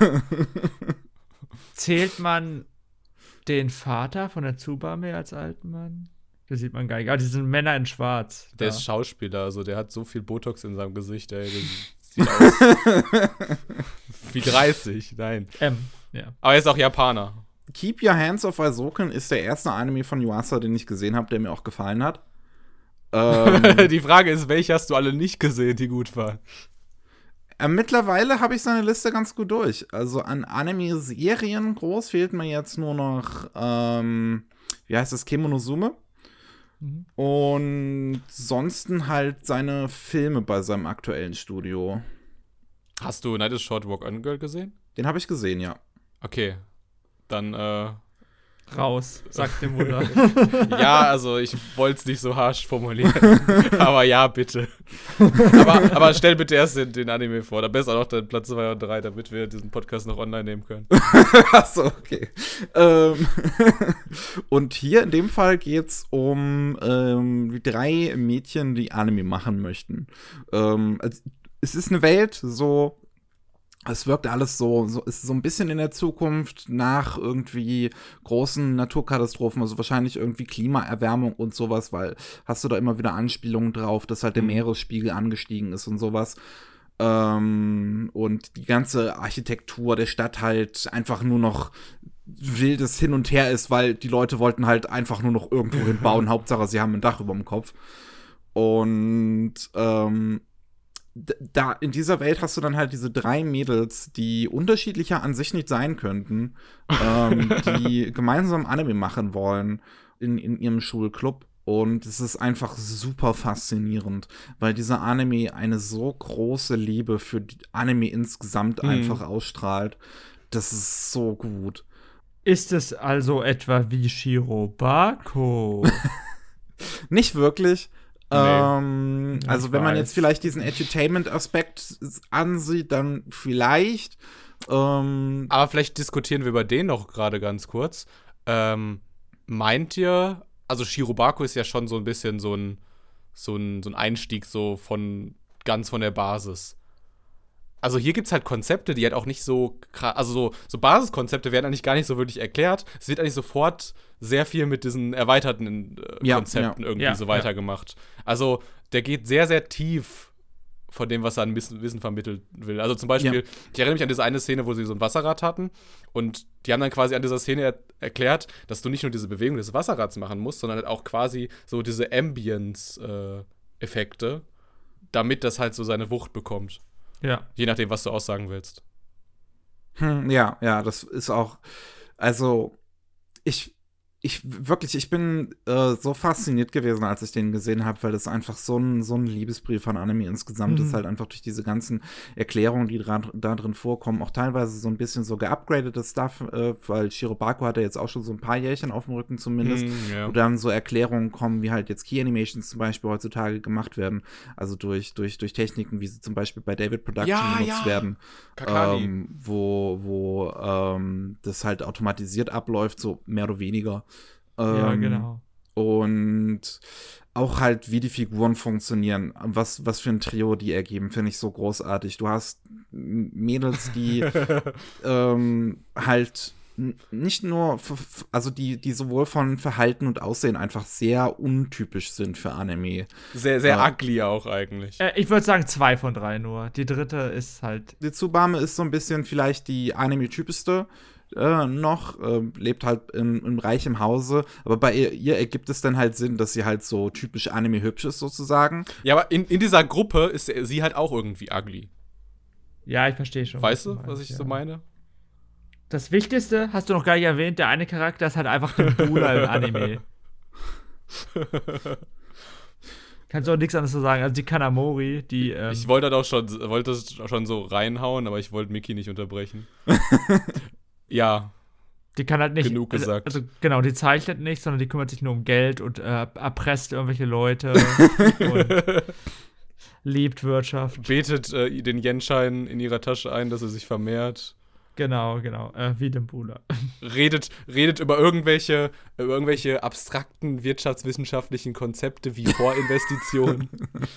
Zählt man den Vater von der Tsubame als alten Mann? Das sieht man gar nicht. Ah, die sind Männer in Schwarz. Der Da. ist Schauspieler, also der hat so viel Botox in seinem Gesicht, ey. Der sieht aus wie dreißig, nein. M, ja. Aber er ist auch Japaner. Keep Your Hands Off Aizoken ist der erste Anime von Yuasa, den ich gesehen habe, der mir auch gefallen hat. Ähm, Die Frage ist, welche hast du alle nicht gesehen, die gut waren? äh, mittlerweile habe ich seine Liste ganz gut durch. Also an Anime-Serien groß fehlt mir jetzt nur noch, ähm, wie heißt das, Kemonosume. Mhm. Und sonsten halt seine Filme bei seinem aktuellen Studio. Hast du Night is Short Walk On Girl gesehen? Den habe ich gesehen, ja. Okay. Dann, äh, Raus, sagt die Mutter. ja, also ich wollte es nicht so harsch formulieren. Aber ja, bitte. aber, aber stell bitte erst den, den Anime vor. Am besten auch noch den Platz zwei und drei, damit wir diesen Podcast noch online nehmen können. Achso, okay. Ähm und hier in dem Fall geht's um ähm, drei Mädchen, die Anime machen möchten. Ähm, also, es ist eine Welt, so es wirkt alles so, so, ist so ein bisschen in der Zukunft nach irgendwie großen Naturkatastrophen, also wahrscheinlich irgendwie Klimaerwärmung und sowas, weil hast du da immer wieder Anspielungen drauf, dass halt der Mhm. Meeresspiegel angestiegen ist und sowas. Ähm, und die ganze Architektur der Stadt halt einfach nur noch wildes Hin und Her ist, weil die Leute wollten halt einfach nur noch irgendwo hinbauen. Hauptsache, sie haben ein Dach über dem Kopf. Und ähm, d- da in dieser Welt hast du dann halt diese drei Mädels, die unterschiedlicher an sich nicht sein könnten, ähm, die gemeinsam Anime machen wollen in, in ihrem Schulclub. Und es ist einfach super faszinierend, weil dieser Anime eine so große Liebe für die Anime insgesamt Mhm. einfach ausstrahlt. Das ist so gut. Ist es also etwa wie Shirobako? Nicht wirklich. Nee. Ähm, Ja, also ich wenn man weiß. jetzt vielleicht diesen Edutainment-Aspekt ansieht, dann vielleicht. Ähm, Aber vielleicht diskutieren wir über den noch gerade ganz kurz. Ähm, meint ihr, also Shirobako ist ja schon so ein bisschen so ein, so ein, so ein Einstieg so von ganz von der Basis. Also hier gibt es halt Konzepte, die halt auch nicht so krass, also so, so Basiskonzepte werden eigentlich gar nicht so wirklich erklärt. Es wird eigentlich sofort sehr viel mit diesen erweiterten äh, Ja, Konzepten ja. irgendwie Ja, so ja. weitergemacht. Also der geht sehr, sehr tief von dem, was er an Wissen, Wissen vermitteln will. Also zum Beispiel, ja. ich erinnere mich an diese eine Szene, wo sie so ein Wasserrad hatten und die haben dann quasi an dieser Szene er- erklärt, dass du nicht nur diese Bewegung des Wasserrads machen musst, sondern halt auch quasi so diese Ambience-Effekte, äh, damit das halt so seine Wucht bekommt. Ja. Je nachdem, was du aussagen willst. Hm, ja, ja, das ist auch, also, ich, ich, wirklich, ich bin äh, so fasziniert gewesen, als ich den gesehen habe, weil das einfach so ein, so ein Liebesbrief von Anime insgesamt Mhm. ist, halt einfach durch diese ganzen Erklärungen, die dra- da drin vorkommen, auch teilweise so ein bisschen so geupgradetes Stuff, äh, weil Shirobako hat ja jetzt auch schon so ein paar Jährchen auf dem Rücken zumindest, Mm, ja. wo dann so Erklärungen kommen, wie halt jetzt Key Animations zum Beispiel heutzutage gemacht werden, also durch, durch, durch Techniken, wie sie zum Beispiel bei David Production Ja, benutzt ja. werden. Kakali. Ähm, wo, wo ähm, das halt automatisiert abläuft, so mehr oder weniger. Ähm, Ja, genau. Und auch halt, wie die Figuren funktionieren, was, was für ein Trio die ergeben, finde ich so großartig. Du hast M- Mädels, die ähm, halt n- nicht nur, f- f- also die, die sowohl von Verhalten und Aussehen einfach sehr untypisch sind für Anime. Sehr, sehr Ja. ugly auch eigentlich. Äh, ich würde sagen, zwei von drei nur. Die dritte ist halt. Die Tsubame ist so ein bisschen vielleicht die Anime-typischste äh, noch, äh, lebt halt in, in reichem Hause, aber bei ihr, ihr ergibt es dann halt Sinn, dass sie halt so typisch Anime-hübsch ist sozusagen. Ja, aber in, in dieser Gruppe ist sie halt auch irgendwie ugly. Ja, ich verstehe schon. Weißt was du, was meinst, ich ja. so meine? Das Wichtigste hast du noch gar nicht erwähnt, der eine Charakter ist halt einfach ein Buhler im Anime. Kannst du auch nichts anderes zu sagen. Also die Kanamori, die ähm, Ich wollte das auch schon, wollte das schon so reinhauen, aber ich wollte Mickey nicht unterbrechen. Ja, die kann halt nicht. genug also, gesagt. Also genau, die zeichnet nicht, sondern die kümmert sich nur um Geld und äh, erpresst irgendwelche Leute und liebt Wirtschaft. betet äh, den Yen-Schein in ihrer Tasche ein, dass er sich vermehrt. Genau, genau. Äh, wie dem Buhler. Redet, redet über irgendwelche, über irgendwelche abstrakten wirtschaftswissenschaftlichen Konzepte wie Vorinvestitionen.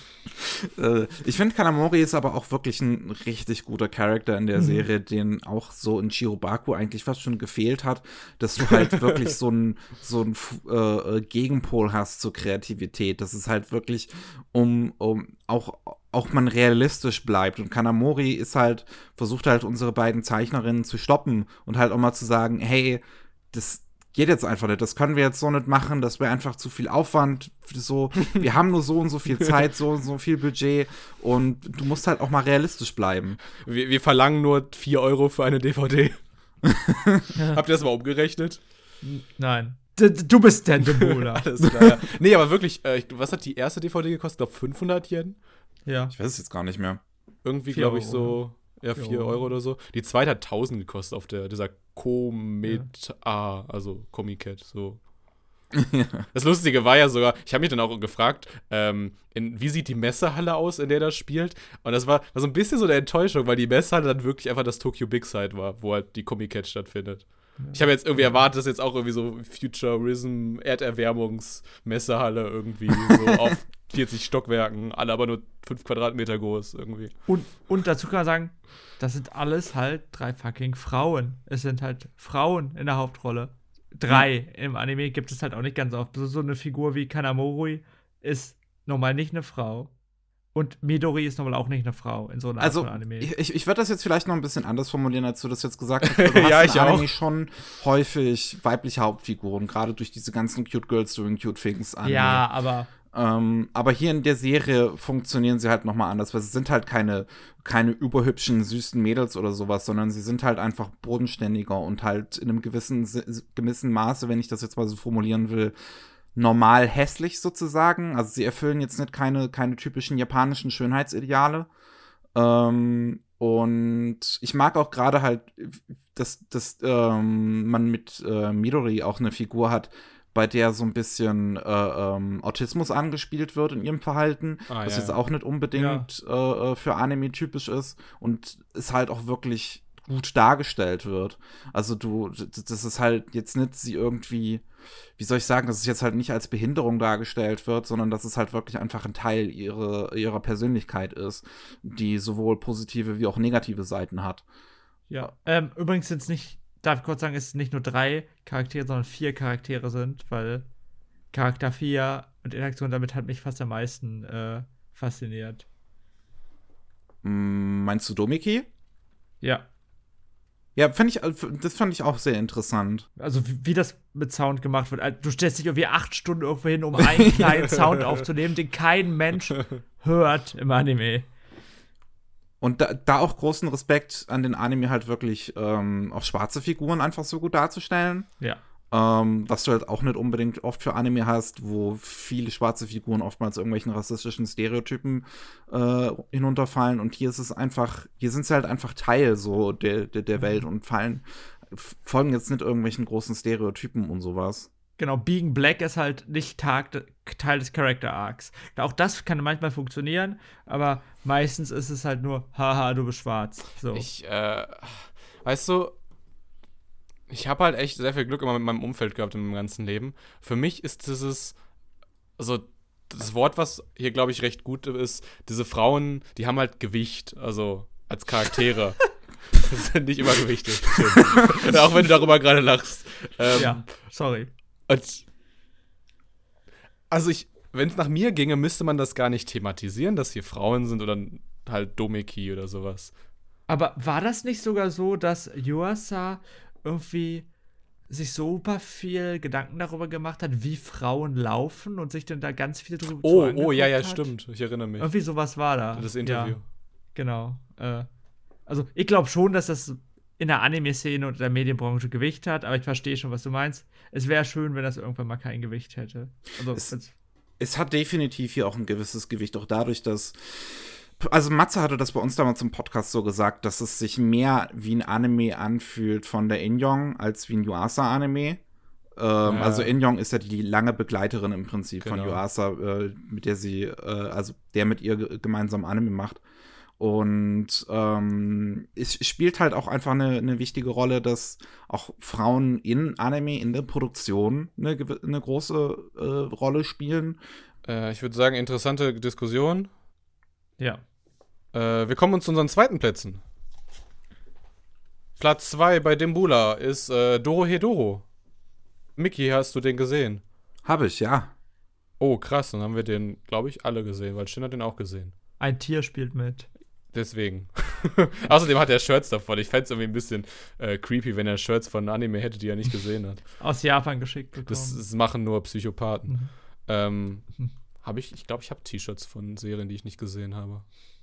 Äh, ich finde, Kanamori ist aber auch wirklich ein richtig guter Charakter in der Mhm. Serie, den auch so in Shirobako eigentlich fast schon gefehlt hat, dass du halt wirklich so ein so ein äh, Gegenpol hast zur Kreativität, dass es halt wirklich um, um auch auch man realistisch bleibt. Und Kanamori ist halt, versucht halt unsere beiden Zeichnerinnen zu stoppen und halt auch mal zu sagen, hey, das geht jetzt einfach nicht, das können wir jetzt so nicht machen, das wäre einfach zu viel Aufwand, so, wir haben nur so und so viel Zeit, so und so viel Budget und du musst halt auch mal realistisch bleiben. Wir, wir verlangen nur vier Euro für eine D V D. Habt ihr das mal umgerechnet? Nein. D du bist der Buhler. Alles klar, ja. Nee, aber wirklich, äh, was hat die erste D V D gekostet? Ich glaube fünfhundert Yen? Ja. Ich weiß es jetzt gar nicht mehr. Irgendwie, Vier glaube ich, Euro, so, ja, Vier vier Euro. Euro oder so. Die zweite hat tausend gekostet auf der, dieser Comet A, also Comiket, so. Das Lustige war ja sogar, ich habe mich dann auch gefragt, ähm, in, wie sieht die Messehalle aus, in der das spielt? Und das war, war so ein bisschen so eine Enttäuschung, weil die Messehalle dann wirklich einfach das Tokyo Big Side war, wo halt die Comiket stattfindet. Ich habe jetzt irgendwie erwartet, dass jetzt auch irgendwie so Futurism, Erderwärmungs-Messehalle irgendwie so auf vierzig Stockwerken, alle aber nur fünf Quadratmeter groß irgendwie. Und, und dazu kann man sagen, das sind alles halt drei fucking Frauen. Es sind halt Frauen in der Hauptrolle. Drei. Im Anime gibt es halt auch nicht ganz oft. So, so eine Figur wie Kanamori ist normal nicht eine Frau. Und Midori ist normal auch nicht eine Frau in so einer Art Also, von Anime. ich, ich, ich würde das jetzt vielleicht noch ein bisschen anders formulieren, als du das jetzt gesagt hast. weil Du hast Ja, in ich Anime auch. schon häufig weibliche Hauptfiguren, gerade durch diese ganzen Cute Girls doing Cute Things Anime. Ja, aber Ähm, aber hier in der Serie funktionieren sie halt noch mal anders, weil sie sind halt keine, keine überhübschen, süßen Mädels oder sowas, sondern sie sind halt einfach bodenständiger und halt in einem gewissen, gewissen Maße, wenn ich das jetzt mal so formulieren will, normal hässlich sozusagen. Also sie erfüllen jetzt nicht keine, keine typischen japanischen Schönheitsideale. Ähm, und ich mag auch gerade halt, dass, dass ähm, man mit äh, Midori auch eine Figur hat, bei der so ein bisschen äh, ähm, Autismus angespielt wird in ihrem Verhalten, Ah, was ja, jetzt ja. auch nicht unbedingt äh, für Anime typisch ist und es halt auch wirklich gut dargestellt wird. Also du, das ist halt jetzt nicht sie irgendwie, wie soll ich sagen, dass es jetzt halt nicht als Behinderung dargestellt wird, sondern dass es halt wirklich einfach ein Teil ihrer, ihrer Persönlichkeit ist, die sowohl positive wie auch negative Seiten hat. ja. Ähm, übrigens sind es nicht, darf ich kurz sagen, es sind nicht nur drei Charaktere, sondern vier Charaktere sind, weil Charakter vier und Interaktion damit hat mich fast am meisten äh, fasziniert. Mm, Meinst du Domiki? Ja. Ja, fand ich, das fand ich auch sehr interessant. Also wie, wie das mit Sound gemacht wird. Also, du stellst dich irgendwie acht Stunden irgendwo hin, um einen kleinen Sound aufzunehmen, den kein Mensch hört im Anime. Und da, da auch großen Respekt an den Anime halt wirklich ähm, auch schwarze Figuren einfach so gut darzustellen. Ja. Ähm, was du halt auch nicht unbedingt oft für Anime hast, wo viele schwarze Figuren oftmals irgendwelchen rassistischen Stereotypen äh, hinunterfallen. Und hier ist es einfach, hier sind sie halt einfach Teil so der, der, der Welt und fallen, folgen jetzt nicht irgendwelchen großen Stereotypen und sowas. Genau, Being Black ist halt nicht Tag, Teil des Character Arcs. Auch das kann manchmal funktionieren, aber meistens ist es halt nur, haha, du bist schwarz. So. Ich, äh, weißt du, ich habe halt echt sehr viel Glück immer mit meinem Umfeld gehabt in meinem ganzen Leben. Für mich ist dieses, also das Wort, was hier, glaube ich, recht gut ist, diese Frauen, die haben halt Gewicht, also als Charaktere. Das sind nicht immer gewichtig. Auch wenn du darüber gerade lachst. Ähm, ja, sorry. Und also ich, wenn es nach mir ginge, müsste man das gar nicht thematisieren, dass hier Frauen sind oder halt Domeki oder sowas. Aber war das nicht sogar so, dass Yuasa irgendwie sich super viel Gedanken darüber gemacht hat, wie Frauen laufen und sich dann da ganz viel drüber Oh, zu oh, ja, ja, hat? stimmt. Ich erinnere mich. Irgendwie sowas war da. Das Interview. Ja, genau. Äh, also ich glaube schon, dass das in der Anime-Szene und der Medienbranche Gewicht hat, aber ich verstehe schon, was du meinst. Es wäre schön, wenn das irgendwann mal kein Gewicht hätte. Also, es, es hat definitiv hier auch ein gewisses Gewicht, auch dadurch, dass also Matze hatte das bei uns damals im Podcast so gesagt, dass es sich mehr wie ein Anime anfühlt von der Injong als wie ein Yuasa-Anime. Ähm, ja. Also Injong ist ja die lange Begleiterin im Prinzip genau. von Yuasa, äh, mit der sie, äh, also der mit ihr g- gemeinsam Anime macht. Und ähm, es spielt halt auch einfach eine, eine wichtige Rolle, dass auch Frauen in Anime, in der Produktion eine, eine große äh, Rolle spielen. Äh, ich würde sagen, interessante Diskussion. Ja. Äh, wir kommen zu unseren zweiten Plätzen. Platz zwei bei Dembula ist äh, Dorohedoro. Miki, hast du den gesehen? Habe ich, ja. Oh, krass, dann haben wir den, glaube ich, alle gesehen, weil Shin hat den auch gesehen. Ein Tier spielt mit. Deswegen. Außerdem hat er Shirts davon. Ich fände es irgendwie ein bisschen äh, creepy, wenn er Shirts von Anime hätte, die er nicht gesehen hat. Aus Japan geschickt bekommen. Das, das machen nur Psychopathen. Mhm. Ähm, Mhm. habe ich, ich glaube, ich habe T-Shirts von Serien, die ich nicht gesehen habe.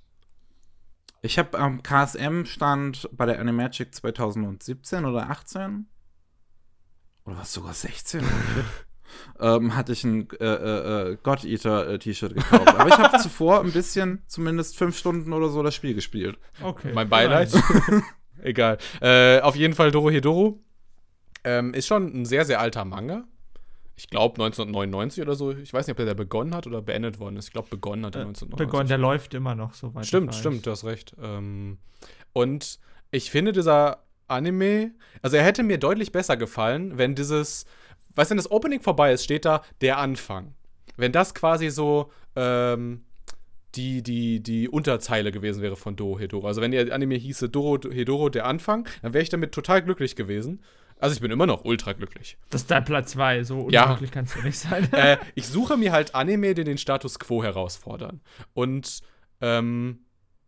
Ich habe am K S M-Stand bei der Animagic zwanzig siebzehn oder achtzehn oder was sogar sechzehn ähm, hatte ich ein äh, äh, God Eater-T-Shirt gekauft. Aber ich habe zuvor ein bisschen, zumindest fünf Stunden oder so, das Spiel gespielt. Okay. Mein Beileid. Egal. Äh, auf jeden Fall Dorohedoro. Ähm, ist schon ein sehr, sehr alter Manga. Ich glaube neunzehnhundertneunundneunzig oder so. Ich weiß nicht, ob der begonnen hat oder beendet worden ist. Ich glaube, begonnen hat er äh, neunzehnhundertneunundneunzig. Begonnen, der läuft immer noch so weit. Stimmt, stimmt, du hast recht. Ähm, und ich finde, dieser Anime, also er hätte mir deutlich besser gefallen, wenn dieses, weißt du, wenn das Opening vorbei ist, steht da der Anfang. Wenn das quasi so ähm, die, die, die Unterzeile gewesen wäre von Dorohedoro. Also wenn der Anime hieße Dorohedoro, der Anfang, dann wäre ich damit total glücklich gewesen. Also ich bin immer noch ultra glücklich. Das ist dein Platz zwei, so Ja. unglücklich kannst du nicht sein. äh, ich suche mir halt Anime, die den Status Quo herausfordern. Und ähm,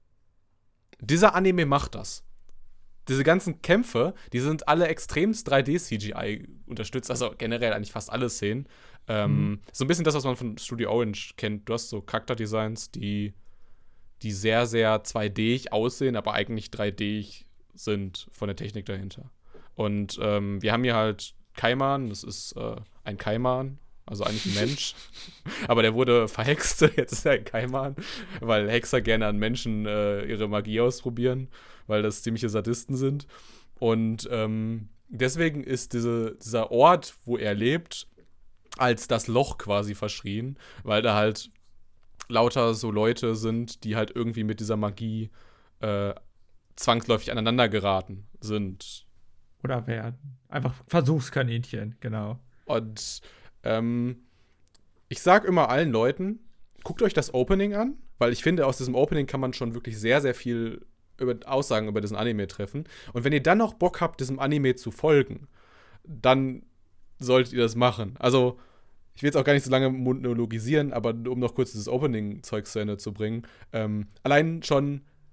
dieser Anime macht das. Diese ganzen Kämpfe, die sind alle extremst drei D-C G I unterstützt. Also generell eigentlich fast alle Szenen. Ähm, mhm. So ein bisschen das, was man von Studio Orange kennt. Du hast so Charakterdesigns, die, die sehr, sehr zwei D-ig aussehen, aber eigentlich drei D-ig sind von der Technik dahinter. Und ähm, wir haben hier halt Kaiman, das ist äh, ein Kaiman, also eigentlich ein Mensch. Aber der wurde verhext, jetzt ist er ein Kaiman, weil Hexer gerne an Menschen äh, ihre Magie ausprobieren, weil das ziemliche Sadisten sind. Und ähm, deswegen ist diese, dieser Ort, wo er lebt, als das Loch quasi verschrien, weil da halt lauter so Leute sind, die halt irgendwie mit dieser Magie äh, zwangsläufig aneinander geraten sind. Oder werden. Einfach Versuchskaninchen, genau. Und ähm, ich sag immer allen Leuten, guckt euch das Opening an, weil ich finde, aus diesem Opening kann man schon wirklich sehr, sehr viel über Aussagen über diesen Anime treffen. Und wenn ihr dann noch Bock habt, diesem Anime zu folgen, dann solltet ihr das machen. Also, ich will jetzt auch gar nicht so lange monologisieren, aber um noch kurz dieses Opening-Zeug zu Ende zu bringen, ähm, allein schon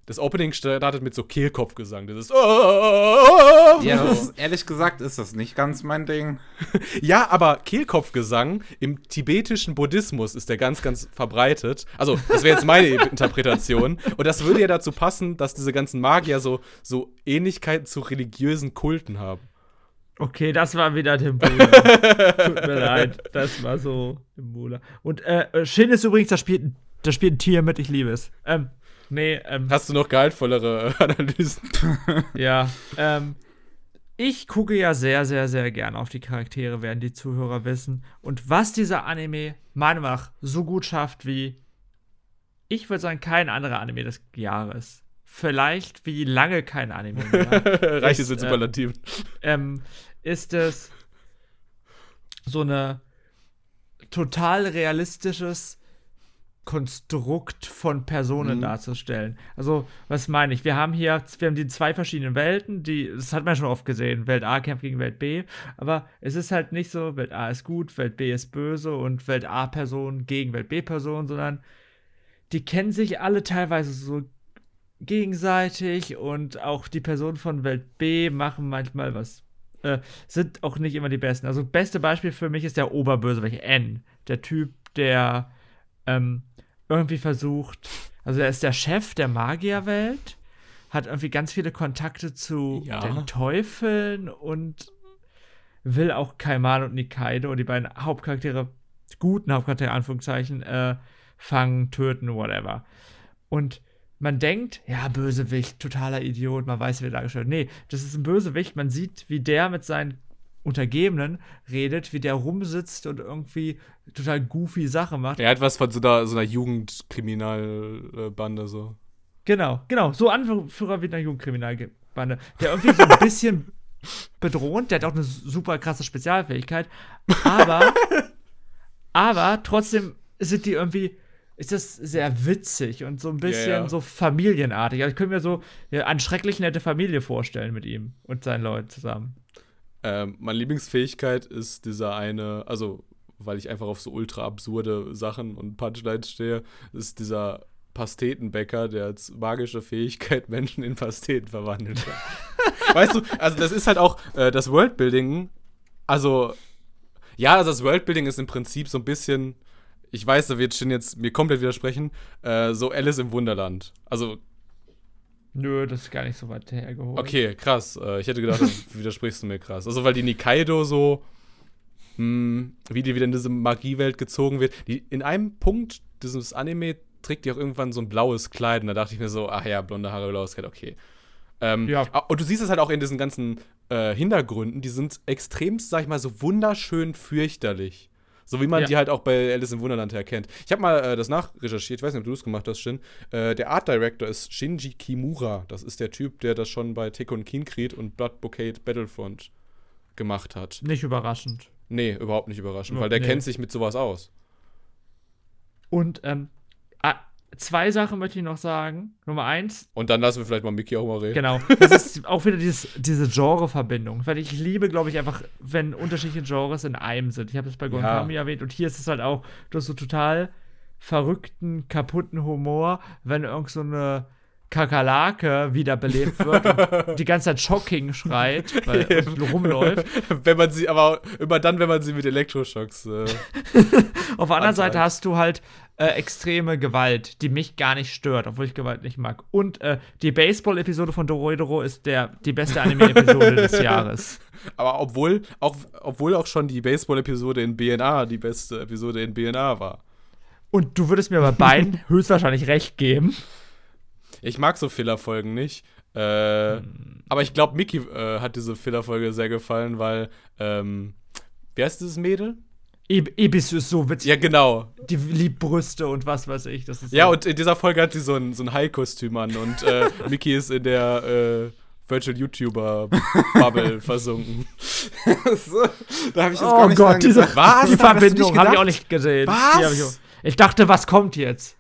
das Opening startet mit so Kehlkopfgesang. Das ist oh, Ja, das ist, ehrlich gesagt ist das nicht ganz mein Ding. Ja, aber Kehlkopfgesang im tibetischen Buddhismus ist der ganz, ganz verbreitet. Also, das wäre jetzt meine Interpretation. Und das würde ja dazu passen, dass diese ganzen Magier so, so Ähnlichkeiten zu religiösen Kulten haben. Okay, das war wieder Timbula. Tut mir leid, das war so Timbula. Und äh, Shin ist übrigens, da spielt, da spielt ein Tier mit, ich liebe es. Ähm, nee, ähm. Hast du noch gehaltvollere Analysen? Ja, ähm. Ich gucke ja sehr, sehr, sehr gern auf die Charaktere, werden die Zuhörer wissen. Und was dieser Anime meiner Meinung nach so gut schafft wie, ich würde sagen, kein anderer Anime des Jahres. Vielleicht wie lange kein Anime mehr. Reicht es mit Superlativen. Ähm, ist es so eine total realistisches Konstrukt von Personen mhm. darzustellen. Also, was meine ich? Wir haben hier, wir haben die zwei verschiedenen Welten, die, das hat man schon oft gesehen, Welt A kämpft gegen Welt B, aber es ist halt nicht so, Welt A ist gut, Welt B ist böse und Welt A-Person gegen Welt B-Person, sondern die kennen sich alle teilweise so gegenseitig und auch die Personen von Welt B machen manchmal was, äh, sind auch nicht immer die Besten. Also, beste Beispiel für mich ist der Oberbösewicht N, der Typ, der ähm, irgendwie versucht, also er ist der Chef der Magierwelt, hat irgendwie ganz viele Kontakte zu Ja. den Teufeln und will auch Kaiman und Nikaido, die beiden Hauptcharaktere, guten Hauptcharaktere, Anführungszeichen, äh, fangen, töten, whatever. Und man denkt, ja, Bösewicht, totaler Idiot, man weiß, wie er dargestellt wird. Nee, das ist ein Bösewicht, man sieht, wie der mit seinen Untergebenen redet, wie der rumsitzt und irgendwie total goofy Sachen macht. Er hat was von so einer, so einer Jugendkriminalbande so. Genau, genau, so Anführer wie einer Jugendkriminalbande, der irgendwie so ein bisschen bedrohend, der hat auch eine super krasse Spezialfähigkeit, aber aber trotzdem sind die irgendwie, ist das sehr witzig und so ein bisschen Ja, ja. so familienartig. Also ich könnte mir so ja, eine schrecklich nette Familie vorstellen mit ihm und seinen Leuten zusammen. Ähm, meine Lieblingsfähigkeit ist dieser eine, also weil ich einfach auf so ultra absurde Sachen und Punchlines stehe, ist dieser Pastetenbäcker, der als magische Fähigkeit Menschen in Pasteten verwandeln kann. Weißt du, also das ist halt auch äh, das Worldbuilding, also ja, also das Worldbuilding ist im Prinzip so ein bisschen, ich weiß, da wird Shin jetzt mir komplett widersprechen, äh, so Alice im Wunderland. Also Nö, das ist gar nicht so weit hergeholt. okay, krass. Äh, ich hätte gedacht, das widersprichst du mir krass. Also, weil die Nikaido so, mh, wie die wieder in diese Magiewelt gezogen wird. Die, in einem Punkt dieses Anime trägt die auch irgendwann so ein blaues Kleid. Und da dachte ich mir so, ach ja, blonde Haare, blaues Kleid, okay. Ähm, Ja. Und du siehst es halt auch in diesen ganzen äh, Hintergründen. Die sind extremst, sag ich mal, so wunderschön fürchterlich. So wie man Ja. die halt auch bei Alice im Wunderland erkennt. Ich habe mal äh, das nachrecherchiert, ich weiß nicht, ob du das gemacht hast, Shin. Äh, der Art Director ist Shinji Kimura. Das ist der Typ, der das schon bei Tekken Kinkreed und Blood Bouquet Battlefront gemacht hat. Nicht überraschend. Nee, überhaupt nicht überraschend, Ja, weil der nee. kennt sich mit sowas aus. Und ähm, ah, zwei Sachen möchte ich noch sagen. Nummer eins, Und dann lassen wir vielleicht mal Mickey auch mal reden. genau, das ist auch wieder dieses, diese Genre-Verbindung. Weil ich liebe, glaube ich, einfach, wenn unterschiedliche Genres in einem sind. Ich habe das bei Gonkami Ja. erwähnt und hier ist es halt auch, du hast so total verrückten, kaputten Humor, wenn irgend so eine Kakerlake wiederbelebt wird und die ganze Zeit Shocking schreit, weil irgendwie rumläuft. Wenn man sie, aber immer dann, wenn man sie mit Elektroschocks. Äh, Auf der anderen Anteil. Seite hast du halt äh, extreme Gewalt, die mich gar nicht stört, obwohl ich Gewalt nicht mag. Und äh, die Baseball-Episode von Dorohedoro ist der, die beste Anime-Episode des Jahres. aber obwohl auch, obwohl auch schon die Baseball-Episode in B N A die beste Episode in B N A war. Und du würdest mir bei beiden höchstwahrscheinlich recht geben. Ich mag so Filler-Folgen nicht. Äh, Aber ich glaube, Mickey äh, hat diese Filler-Folge sehr gefallen, weil, ähm, wie heißt dieses Mädel? Ibis ist so witzig. Ja, genau. Die liebt Brüste und was weiß ich. Das ist Ja, so. und in dieser Folge hat sie so ein, so ein Hai-Kostüm an und äh, Mickey ist in der äh, Virtual YouTuber-Bubble versunken. So, da habe ich jetzt Oh gar nicht Gott, dran diese gedacht. Was? die Da hast du nicht Verbindung habe ich gedacht? auch nicht gesehen. Was? Die hab ich, auch- ich dachte, was kommt jetzt?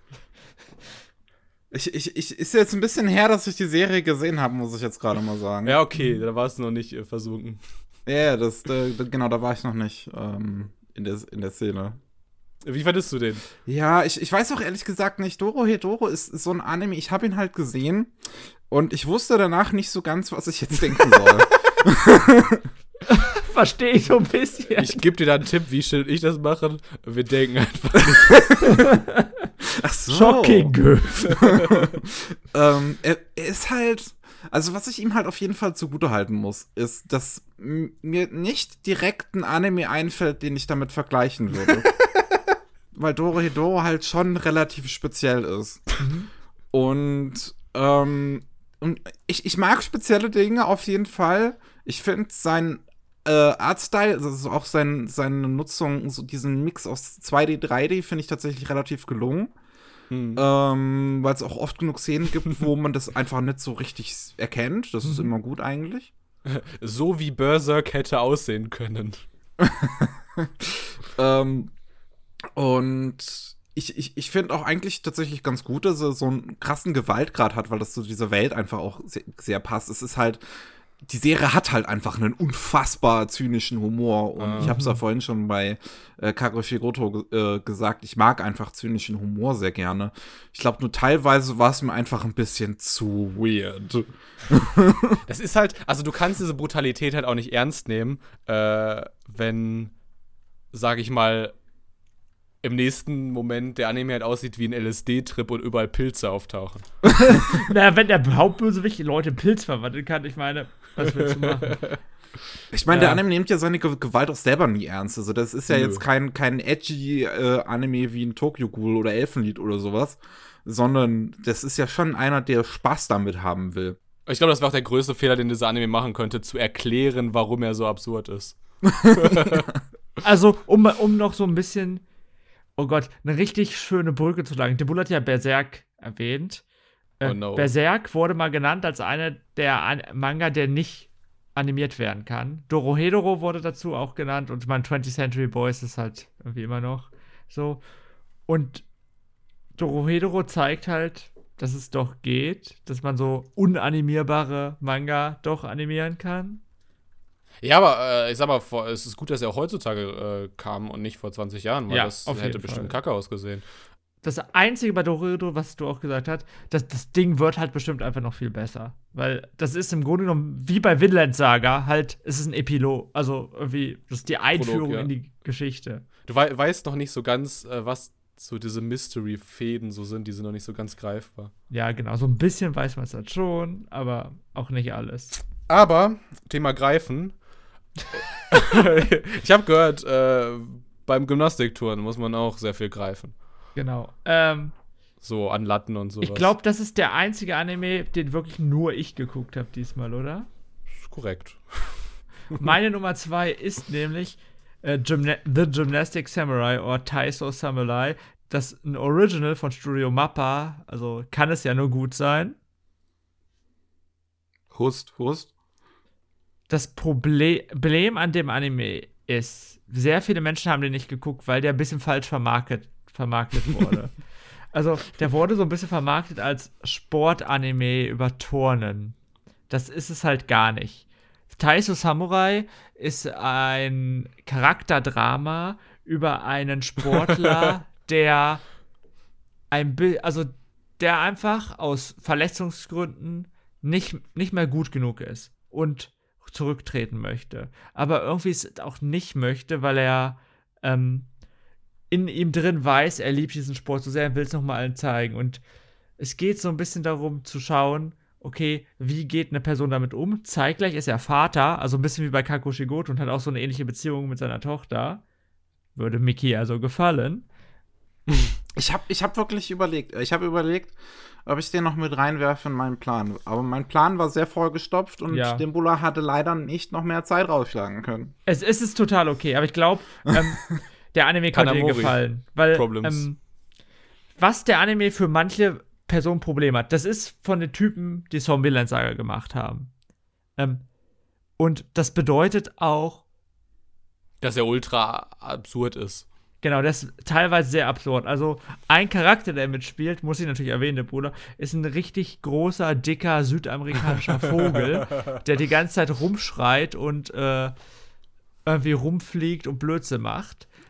Ich, ich, ich, ist jetzt ein bisschen her, dass ich die Serie gesehen habe, muss ich jetzt gerade mal sagen. Ja, okay, da war es noch nicht äh, versunken. Ja, ja, das, äh, genau, da war ich noch nicht ähm, in, der, in der Szene. Wie fandest du den? Ja, ich, ich weiß auch ehrlich gesagt nicht. Dorohedoro ist so ein Anime, ich habe ihn halt gesehen und ich wusste danach nicht so ganz, was ich jetzt denken soll. Verstehe ich so ein bisschen. Ich gebe dir da einen Tipp, wie schön ich das mache. Wir denken einfach nicht. Ach so. Shocking. ähm, er, er ist halt, also was ich ihm halt auf jeden Fall zugutehalten muss, ist, dass m- mir nicht direkt ein Anime einfällt, den ich damit vergleichen würde. Weil Dorohedoro halt schon relativ speziell ist. Mhm. Und, ähm, und ich, ich mag spezielle Dinge auf jeden Fall. Ich finde sein äh, Artstyle, also auch sein, seine Nutzung, so diesen Mix aus zwei D, drei D, finde ich tatsächlich relativ gelungen. Hm. Ähm, weil es auch oft genug Szenen gibt, wo man das einfach nicht so richtig erkennt. Das ist immer gut eigentlich. So wie Berserk hätte aussehen können. ähm, und ich, ich, ich finde auch eigentlich tatsächlich ganz gut, dass er so einen krassen Gewaltgrad hat, weil das zu dieser Welt einfach auch sehr, sehr passt. Es ist halt, die Serie hat halt einfach einen unfassbar zynischen Humor. Und Ah. ich habe es ja vorhin schon bei äh, Kagoshigoto äh, gesagt, ich mag einfach zynischen Humor sehr gerne. Ich glaube, nur teilweise war es mir einfach ein bisschen zu weird. Das ist halt, also du kannst diese Brutalität halt auch nicht ernst nehmen, äh, wenn, sag ich mal, im nächsten Moment der Anime halt aussieht wie ein L S D-Trip und überall Pilze auftauchen. Naja, wenn der Hauptbösewicht Leute in Pilz verwandeln kann, ich meine, was willst du machen? Ich meine, Ja. der Anime nimmt ja seine Ge- Gewalt auch selber nie ernst. Also das ist ja Nö. jetzt kein, kein edgy äh, Anime wie ein Tokyo Ghoul oder Elfenlied oder sowas, sondern das ist ja schon einer, der Spaß damit haben will. Ich glaube, das war auch der größte Fehler, den dieser Anime machen könnte, zu erklären, warum er so absurd ist. Also, um, um noch so ein bisschen, oh Gott, eine richtig schöne Brücke zu schlagen. Der Bull hat ja Berserk erwähnt. Äh, Oh no. Berserk wurde mal genannt als einer der An- Manga, der nicht animiert werden kann. Dorohedoro wurde dazu auch genannt und mein twentieth Century Boys ist halt irgendwie immer noch so. Und Dorohedoro zeigt halt, dass es doch geht, dass man so unanimierbare Manga doch animieren kann. Ja, aber äh, ich sag mal, vor, es ist gut, dass er auch heutzutage äh, kam und nicht vor zwanzig Jahren, weil Ja, das auf hätte jeden bestimmt Fall. kacke ausgesehen. Das Einzige bei Dorohedoro, was du auch gesagt hast, dass das Ding wird halt bestimmt einfach noch viel besser. Weil das ist im Grunde genommen, wie bei Vinland Saga, halt, es ist ein Epilog. Also irgendwie, das ist die Einführung ja. in die Geschichte. Du wei weißt noch nicht so ganz, äh, was so diese Mystery-Fäden so sind, die sind noch nicht so ganz greifbar. Ja, genau, so ein bisschen weiß man es halt schon, aber auch nicht alles. Aber, Thema Greifen. Ich habe gehört, äh, beim Gymnastiktouren muss man auch sehr viel greifen. Genau. Ähm, So an Latten und sowas. ich glaube, das ist der einzige Anime, den wirklich nur ich geguckt habe diesmal, oder? Ist korrekt. Meine Nummer zwei ist nämlich äh, Gymna The Gymnastic Samurai oder Taiso Samurai. Das ist ein Original von Studio Mappa, also kann es ja nur gut sein. Hust, Hust. Das Proble Problem an dem Anime ist, sehr viele Menschen haben den nicht geguckt, weil der ein bisschen falsch vermarktet, vermarktet wurde. Also, der wurde so ein bisschen vermarktet als Sportanime über Turnen. Das ist es halt gar nicht. Taiso Samurai ist ein Charakterdrama über einen Sportler, der ein Bi- also der einfach aus Verletzungsgründen nicht, nicht mehr gut genug ist und zurücktreten möchte. Aber irgendwie es auch nicht möchte, weil er ähm, in ihm drin weiß, er liebt diesen Sport so sehr, er will es nochmal allen zeigen. Und es geht so ein bisschen darum zu schauen, okay, wie geht eine Person damit um? Zeitgleich ist er Vater, also ein bisschen wie bei Kagoshigoto und hat auch so eine ähnliche Beziehung mit seiner Tochter. Würde Miki also gefallen. Ich habe ich hab wirklich überlegt. Ich habe überlegt, ob ich den noch mit reinwerfe in meinen Plan. Aber mein Plan war sehr vollgestopft und Ja. Dimbula hatte leider nicht noch mehr Zeit rausschlagen können. Es, es ist total okay, aber ich glaube, ähm, der Anime könnte dir Kanamori. gefallen. Weil, Problems. ähm, was der Anime für manche Personen Probleme hat, das ist von den Typen, die Zombieland Saga gemacht haben. Ähm, und das bedeutet auch, Dass er ultra absurd ist. genau, das ist teilweise sehr absurd. Also, ein Charakter, der mitspielt, muss ich natürlich erwähnen, der Bruder, ist ein richtig großer, dicker südamerikanischer Vogel, der die ganze Zeit rumschreit und äh, irgendwie rumfliegt und Blödsinn macht.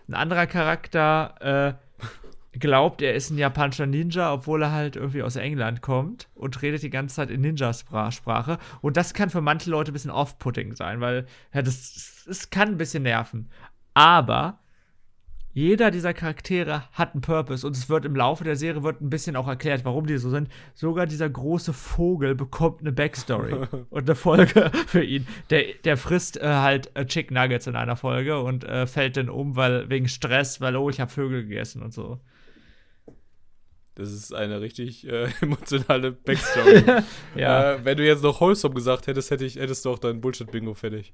Ein anderer Charakter äh, glaubt, er ist ein japanischer Ninja, obwohl er halt irgendwie aus England kommt und redet die ganze Zeit in Ninja-Sprache. Und das kann für manche Leute ein bisschen off-putting sein, weil ja, das, das kann ein bisschen nerven. Aber jeder dieser Charaktere hat einen Purpose und es wird im Laufe der Serie wird ein bisschen auch erklärt, warum die so sind. Sogar dieser große Vogel bekommt eine Backstory und eine Folge für ihn. Der, der frisst äh, halt äh, Chicken Nuggets in einer Folge und äh, fällt dann um, weil wegen Stress, weil, oh, ich habe Vögel gegessen und so. Das ist eine richtig äh, emotionale Backstory. Ja. Äh, wenn du jetzt noch Wholesome gesagt hättest, hätte ich, hättest du auch dein Bullshit-Bingo fertig.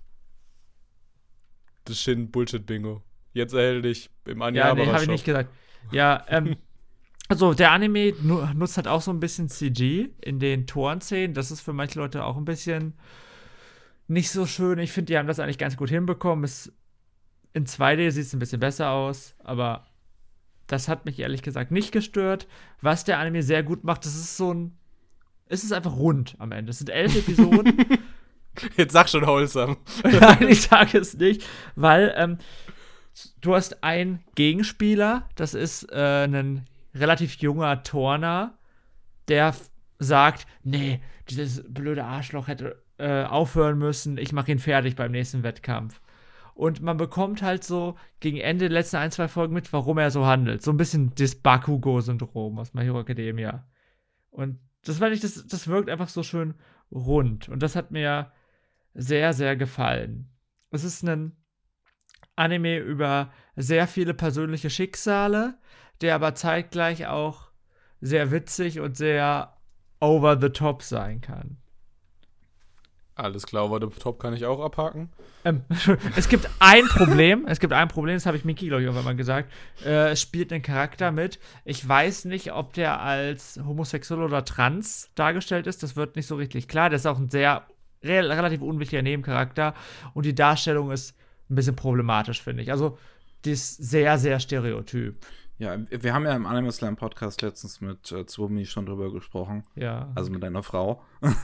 Das Shin-Bullshit-Bingo. Jetzt erhältlich im Ja, nee, habe ich Shop. nicht gesagt. Ja, ähm, also der Anime nu- nutzt halt auch so ein bisschen C G in den Toren-Szenen. Das ist für manche Leute auch ein bisschen nicht so schön. Ich finde, die haben das eigentlich ganz gut hinbekommen. Es, in zwei D sieht es ein bisschen besser aus, aber das hat mich ehrlich gesagt nicht gestört. Was der Anime sehr gut macht, das ist so ein es ist einfach rund am Ende. Es sind elf Episoden. Jetzt sag schon Wholesome. Nein, ich sage es nicht, weil ähm, du hast einen Gegenspieler, das ist äh, ein relativ junger Turner, der f- sagt, nee, dieses blöde Arschloch hätte äh, aufhören müssen, ich mache ihn fertig beim nächsten Wettkampf. Und man bekommt halt so gegen Ende der letzten ein, zwei Folgen mit, warum er so handelt. So ein bisschen das Bakugo-Syndrom aus My Hero Academia. Und das fand ich, das, das wirkt einfach so schön rund. Und das hat mir sehr, sehr gefallen. Es ist ein Anime über sehr viele persönliche Schicksale, der aber zeitgleich auch sehr witzig und sehr over the top sein kann. Alles klar, over the top kann ich auch abhaken. Ähm, es gibt ein Problem, es gibt ein Problem, das habe ich Miki, glaube ich, irgendwann mal gesagt. Äh, es spielt ein Charakter mit. Ich weiß nicht, ob der als homosexuell oder trans dargestellt ist. Das wird nicht so richtig klar. Der ist auch ein sehr re- relativ unwichtiger Nebencharakter. Und die Darstellung ist ein bisschen problematisch, finde ich. Also, die ist sehr, sehr stereotyp. Ja, wir haben ja im Anime Slam Podcast letztens mit äh, Zwumi schon drüber gesprochen. Ja. Also mit einer Frau.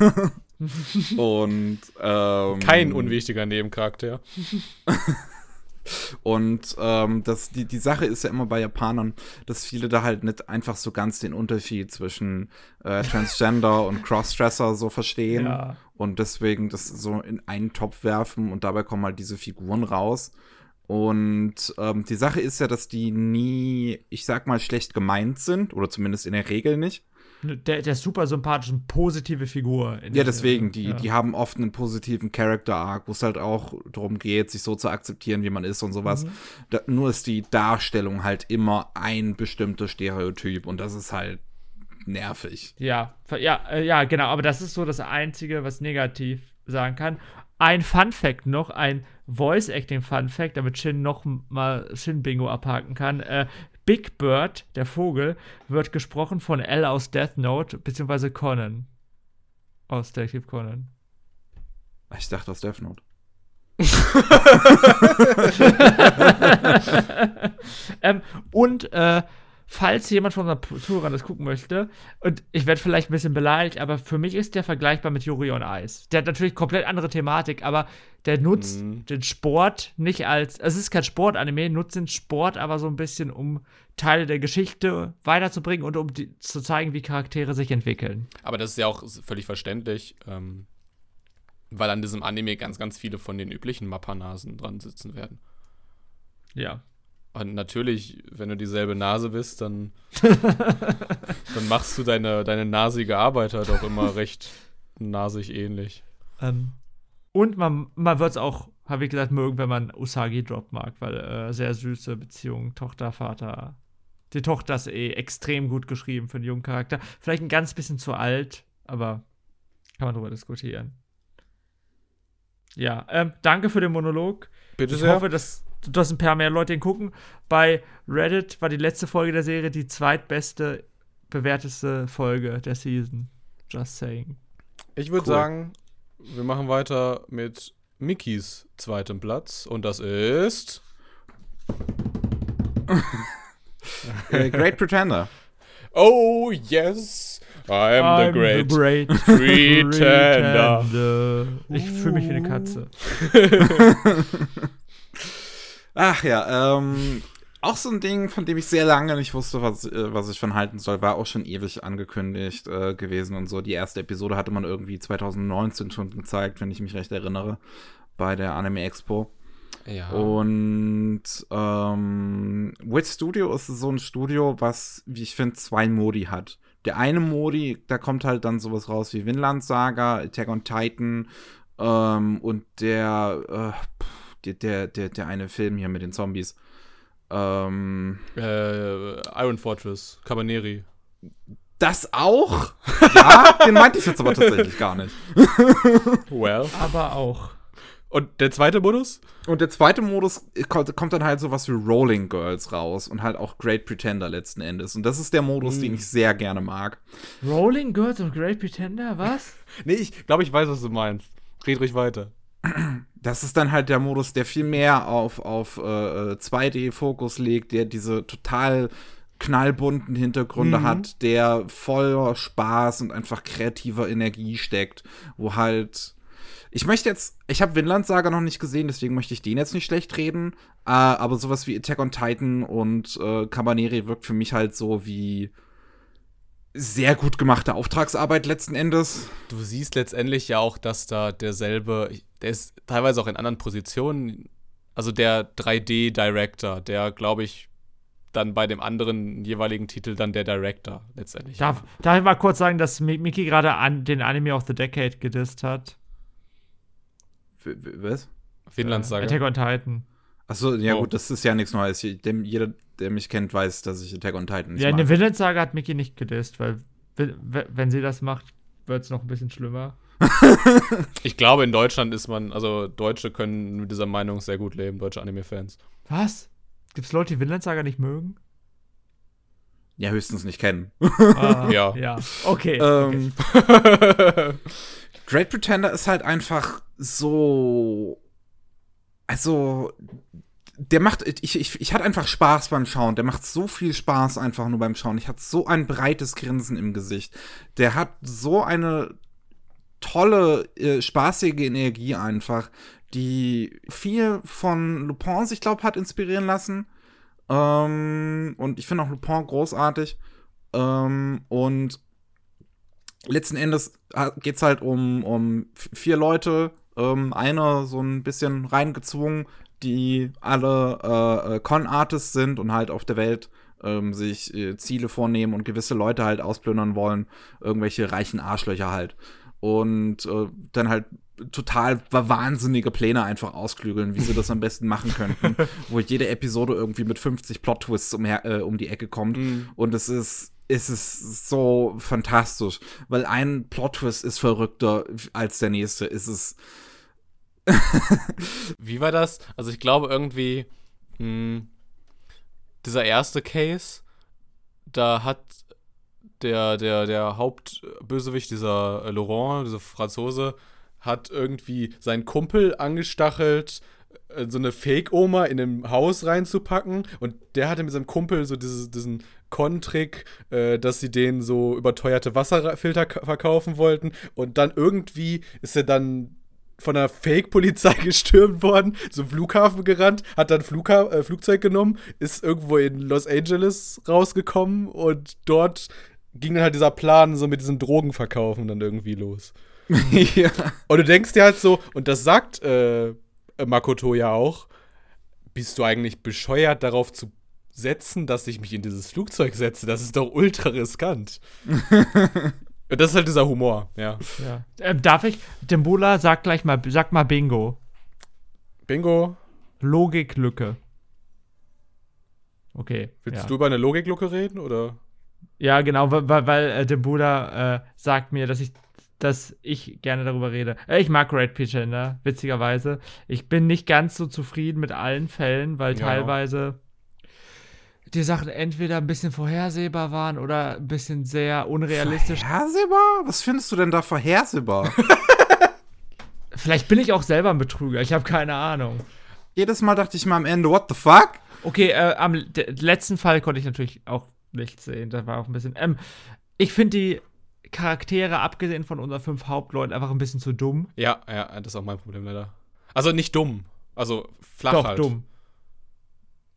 Und ähm, Kein unwichtiger Nebencharakter. Und ähm, das, die, die Sache ist ja immer bei Japanern, dass viele da halt nicht einfach so ganz den Unterschied zwischen äh, Transgender und Crossdresser so verstehen. Ja. Und deswegen das so in einen Topf werfen und dabei kommen halt diese Figuren raus. Und ähm, die Sache ist ja, dass die nie, ich sag mal, schlecht gemeint sind. Oder zumindest in der Regel nicht. Der, der ist super sympathisch, eine positive Figur. Ja, deswegen, die, ja. die haben oft einen positiven Character-Arc, wo es halt auch darum geht, sich so zu akzeptieren, wie man ist und sowas. Mhm. Da, nur ist die Darstellung halt immer ein bestimmter Stereotyp und das ist halt nervig. Ja, ja, äh, ja, genau, aber das ist so das Einzige, was negativ sagen kann. Ein Fun-Fact noch, ein Voice-Acting-Fun-Fact, damit Shin noch mal Shin-Bingo abhaken kann. Äh, Big Bird, der Vogel, wird gesprochen von L aus Death Note, beziehungsweise Conan. Aus Detective Conan. Ich dachte aus Death Note. ähm, und äh, falls jemand von unseren Zuhörern das gucken möchte, und ich werde vielleicht ein bisschen beleidigt, aber für mich ist der vergleichbar mit Yuri on Ice. Der hat natürlich komplett andere Thematik, aber der nutzt Mhm. den Sport nicht als, also es ist kein Sport-Anime, nutzt den Sport aber so ein bisschen, um Teile der Geschichte weiterzubringen und um die, zu zeigen, wie Charaktere sich entwickeln. Aber das ist ja auch völlig verständlich, ähm, weil an diesem Anime ganz, ganz viele von den üblichen Mappa-Nasen dran sitzen werden. Ja. Und natürlich, wenn du dieselbe Nase bist, dann, dann machst du deine, deine nasige Arbeit halt auch immer recht nasig ähnlich. Ähm, und man, man wird es auch, habe ich gesagt, mögen, wenn man Usagi Drop mag, weil äh, sehr süße Beziehung, Tochter, Vater. Die Tochter ist eh extrem gut geschrieben für einen jungen Charakter. Vielleicht ein ganz bisschen zu alt, aber kann man drüber diskutieren. Ja, ähm, danke für den Monolog. Bitte Ich sehr. hoffe, dass, dass ein paar mehr Leute ihn gucken. Bei Reddit war die letzte Folge der Serie die zweitbeste, bewerteste Folge der Season. Just saying. Ich würde Cool. sagen, wir machen weiter mit Mikis zweitem Platz. Und das ist äh, Great Pretender. Oh, yes, I'm, the great, great Pretender. Pretender. Ich fühle mich wie eine Katze. Ach ja, ähm, auch so ein Ding, von dem ich sehr lange nicht wusste, was, äh, was ich von halten soll, war auch schon ewig angekündigt äh, gewesen und so. Die erste Episode hatte man irgendwie zwanzig neunzehn schon gezeigt, wenn ich mich recht erinnere, bei der Anime Expo. Ja. Und ähm, Wit Studio ist so ein Studio, was, wie ich finde, zwei Modi hat. Der eine Modi, da kommt halt dann sowas raus wie Vinland Saga, Attack on Titan ähm, und der, äh, der, der, der, der eine Film hier mit den Zombies. Ähm, äh, Iron Fortress, Cabaneri. Das auch? Ja, den meinte ich jetzt aber tatsächlich gar nicht. Well. Aber auch. Und der zweite Modus? Und der zweite Modus kommt, kommt dann halt sowas wie Rolling Girls raus und halt auch Great Pretender letzten Endes. Und das ist der Modus, mm. den ich sehr gerne mag. Rolling Girls und Great Pretender, was? Nee, ich glaube, ich weiß, was du meinst. Red ruhig weiter. Das ist dann halt der Modus, der viel mehr auf, auf äh, zwei D-Fokus legt, der diese total knallbunten Hintergründe mhm. hat, der voller Spaß und einfach kreativer Energie steckt, wo halt ich möchte jetzt, ich habe Vinland Saga noch nicht gesehen, deswegen möchte ich den jetzt nicht schlecht reden, äh, aber sowas wie Attack on Titan und äh, Cabaneri wirkt für mich halt so wie sehr gut gemachte Auftragsarbeit letzten Endes. Du siehst letztendlich ja auch, dass da derselbe, der ist teilweise auch in anderen Positionen, also der drei D-Director, der, glaube ich, dann bei dem anderen jeweiligen Titel dann der Director letztendlich. Darf, darf ich mal kurz sagen, dass Miki gerade an den Anime of the Decade gedisst hat? W- w- was? Vinland Saga. Äh, Attack on Titan. Achso, ja oh. gut, das ist ja nichts Neues. Dem, jeder, der mich kennt, weiß, dass ich Attack on Titan nicht ja, mag. Ja, eine Vinland Saga hat Miki nicht gedisst, weil wenn sie das macht, wird es noch ein bisschen schlimmer. Ich glaube, in Deutschland ist man, also Deutsche können mit dieser Meinung sehr gut leben, deutsche Anime-Fans. Was? Gibt's Leute, die Vinland Saga nicht mögen? Ja, höchstens nicht kennen. Ah, ja. Ja, okay. ähm, okay. Great Pretender ist halt einfach so. Also, der macht. Ich, ich, ich hatte einfach Spaß beim Schauen. Der macht so viel Spaß einfach nur beim Schauen. Ich hatte so ein breites Grinsen im Gesicht. Der hat so eine tolle, äh, spaßige Energie einfach, die viel von Lupin, ich glaube, hat inspirieren lassen. Ähm, und ich finde auch Lupin großartig. Ähm, und letzten Endes geht es halt um, um vier Leute, ähm, einer so ein bisschen reingezwungen, die alle äh, Con-Artists sind und halt auf der Welt ähm, sich äh, Ziele vornehmen und gewisse Leute halt ausplündern wollen, irgendwelche reichen Arschlöcher halt. Und äh, dann halt total wahnsinnige Pläne einfach ausklügeln, wie sie das am besten machen könnten, wo jede Episode irgendwie mit fünfzig Plot-Twists um, äh, um die Ecke kommt. Mm. Und es ist Es ist so fantastisch, weil ein Plot-Twist ist verrückter als der nächste. Ist es. Wie war das? Also ich glaube irgendwie, mh, dieser erste Case, da hat der, der, der Hauptbösewicht, dieser äh, Laurent, dieser Franzose, hat irgendwie seinen Kumpel angestachelt, äh, so eine Fake-Oma in einem Haus reinzupacken, und der hatte mit seinem Kumpel so dieses, diesen Con-Trick, äh, dass sie denen so überteuerte Wasserfilter k- verkaufen wollten, und dann irgendwie ist er dann von einer Fake-Polizei gestürmt worden, zum Flughafen gerannt, hat dann Flugha- äh, Flugzeug genommen, ist irgendwo in Los Angeles rausgekommen, und dort ging dann halt dieser Plan so mit diesen Drogenverkaufen dann irgendwie los. Ja. Und du denkst dir halt so, und das sagt äh, Makoto ja auch, bist du eigentlich bescheuert, darauf zu setzen, dass ich mich in dieses Flugzeug setze? Das ist doch ultra riskant. Und das ist halt dieser Humor, ja. ja. Ähm, darf ich? Dembula, sag gleich mal, sag mal Bingo. Bingo. Logiklücke. Okay. Willst ja. du über eine Logiklücke reden, oder? Ja, genau, weil, weil äh, Dembula äh, sagt mir, dass ich dass ich gerne darüber rede. Äh, ich mag Great Pretender, witzigerweise. Ich bin nicht ganz so zufrieden mit allen Fällen, weil ja. teilweise die Sachen entweder ein bisschen vorhersehbar waren oder ein bisschen sehr unrealistisch. Vorhersehbar? Was findest du denn da vorhersehbar? Vielleicht bin ich auch selber ein Betrüger, ich habe keine Ahnung. Jedes Mal dachte ich mal am Ende, what the fuck? Okay, äh, am d- letzten Fall konnte ich natürlich auch nicht sehen, da war auch ein bisschen ähm, ich finde die Charaktere, abgesehen von unseren fünf Hauptleuten, einfach ein bisschen zu dumm. Ja, ja, das ist auch mein Problem leider. Also nicht dumm, also flach Doch, halt. dumm.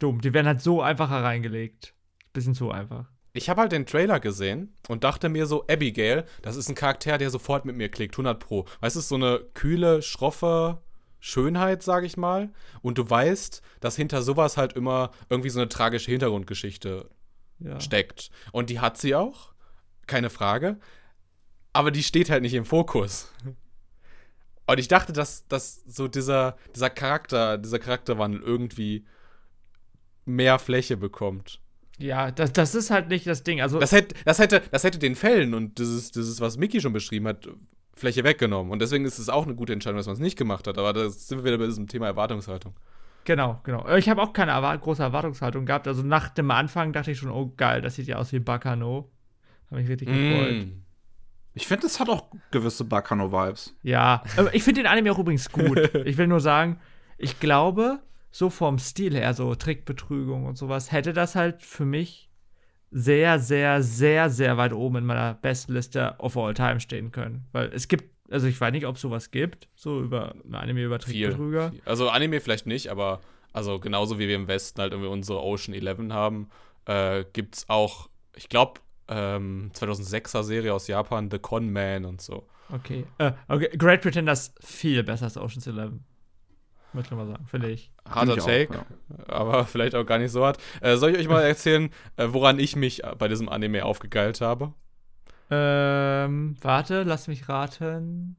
dumm. Die werden halt so einfach hereingelegt. Bisschen zu einfach. Ich habe halt den Trailer gesehen und dachte mir so, Abigail, das ist ein Charakter, der sofort mit mir klickt, hundert Pro. Weißt du, so eine kühle, schroffe Schönheit, sag ich mal. Und du weißt, dass hinter sowas halt immer irgendwie so eine tragische Hintergrundgeschichte ja. steckt. Und die hat sie auch, keine Frage. Aber die steht halt nicht im Fokus. Und ich dachte, dass, dass so dieser, dieser Charakter, dieser Charakterwandel irgendwie mehr Fläche bekommt. Ja, das, das ist halt nicht das Ding. Also das, hätte, das, hätte, das hätte den Fällen und dieses, dieses, was Miki schon beschrieben hat, Fläche weggenommen. Und deswegen ist es auch eine gute Entscheidung, dass man es nicht gemacht hat. Aber da sind wir wieder bei diesem Thema Erwartungshaltung. Genau, genau. Ich habe auch keine erwart- große Erwartungshaltung gehabt. Also nach dem Anfang dachte ich schon, oh geil, das sieht ja aus wie Bakano. Habe mich richtig mm. gefreut. Ich finde, es hat auch gewisse Bakano-Vibes. Ja, aber ich finde den Anime auch übrigens gut. Ich will nur sagen, ich glaube, so vom Stil her, so Trickbetrügung und sowas, hätte das halt für mich sehr, sehr, sehr, sehr weit oben in meiner Bestliste of all time stehen können. Weil es gibt, also ich weiß nicht, ob es sowas gibt, so über ein Anime über Trickbetrüger. Viel, viel. Also Anime vielleicht nicht, aber also genauso wie wir im Westen halt irgendwie unsere Ocean Eleven haben, äh, gibt's auch, ich glaube, ähm, zweitausendsechser Serie aus Japan, The Con Man und so. Okay. Äh, okay. Great Pretender ist viel besser als Ocean's Eleven. Möchte ich mal sagen, finde ich. Harter Take, auch, ja. Aber vielleicht auch gar nicht so hart. Äh, soll ich euch mal erzählen, äh, woran ich mich bei diesem Anime aufgegeilt habe? Ähm, warte, lass mich raten.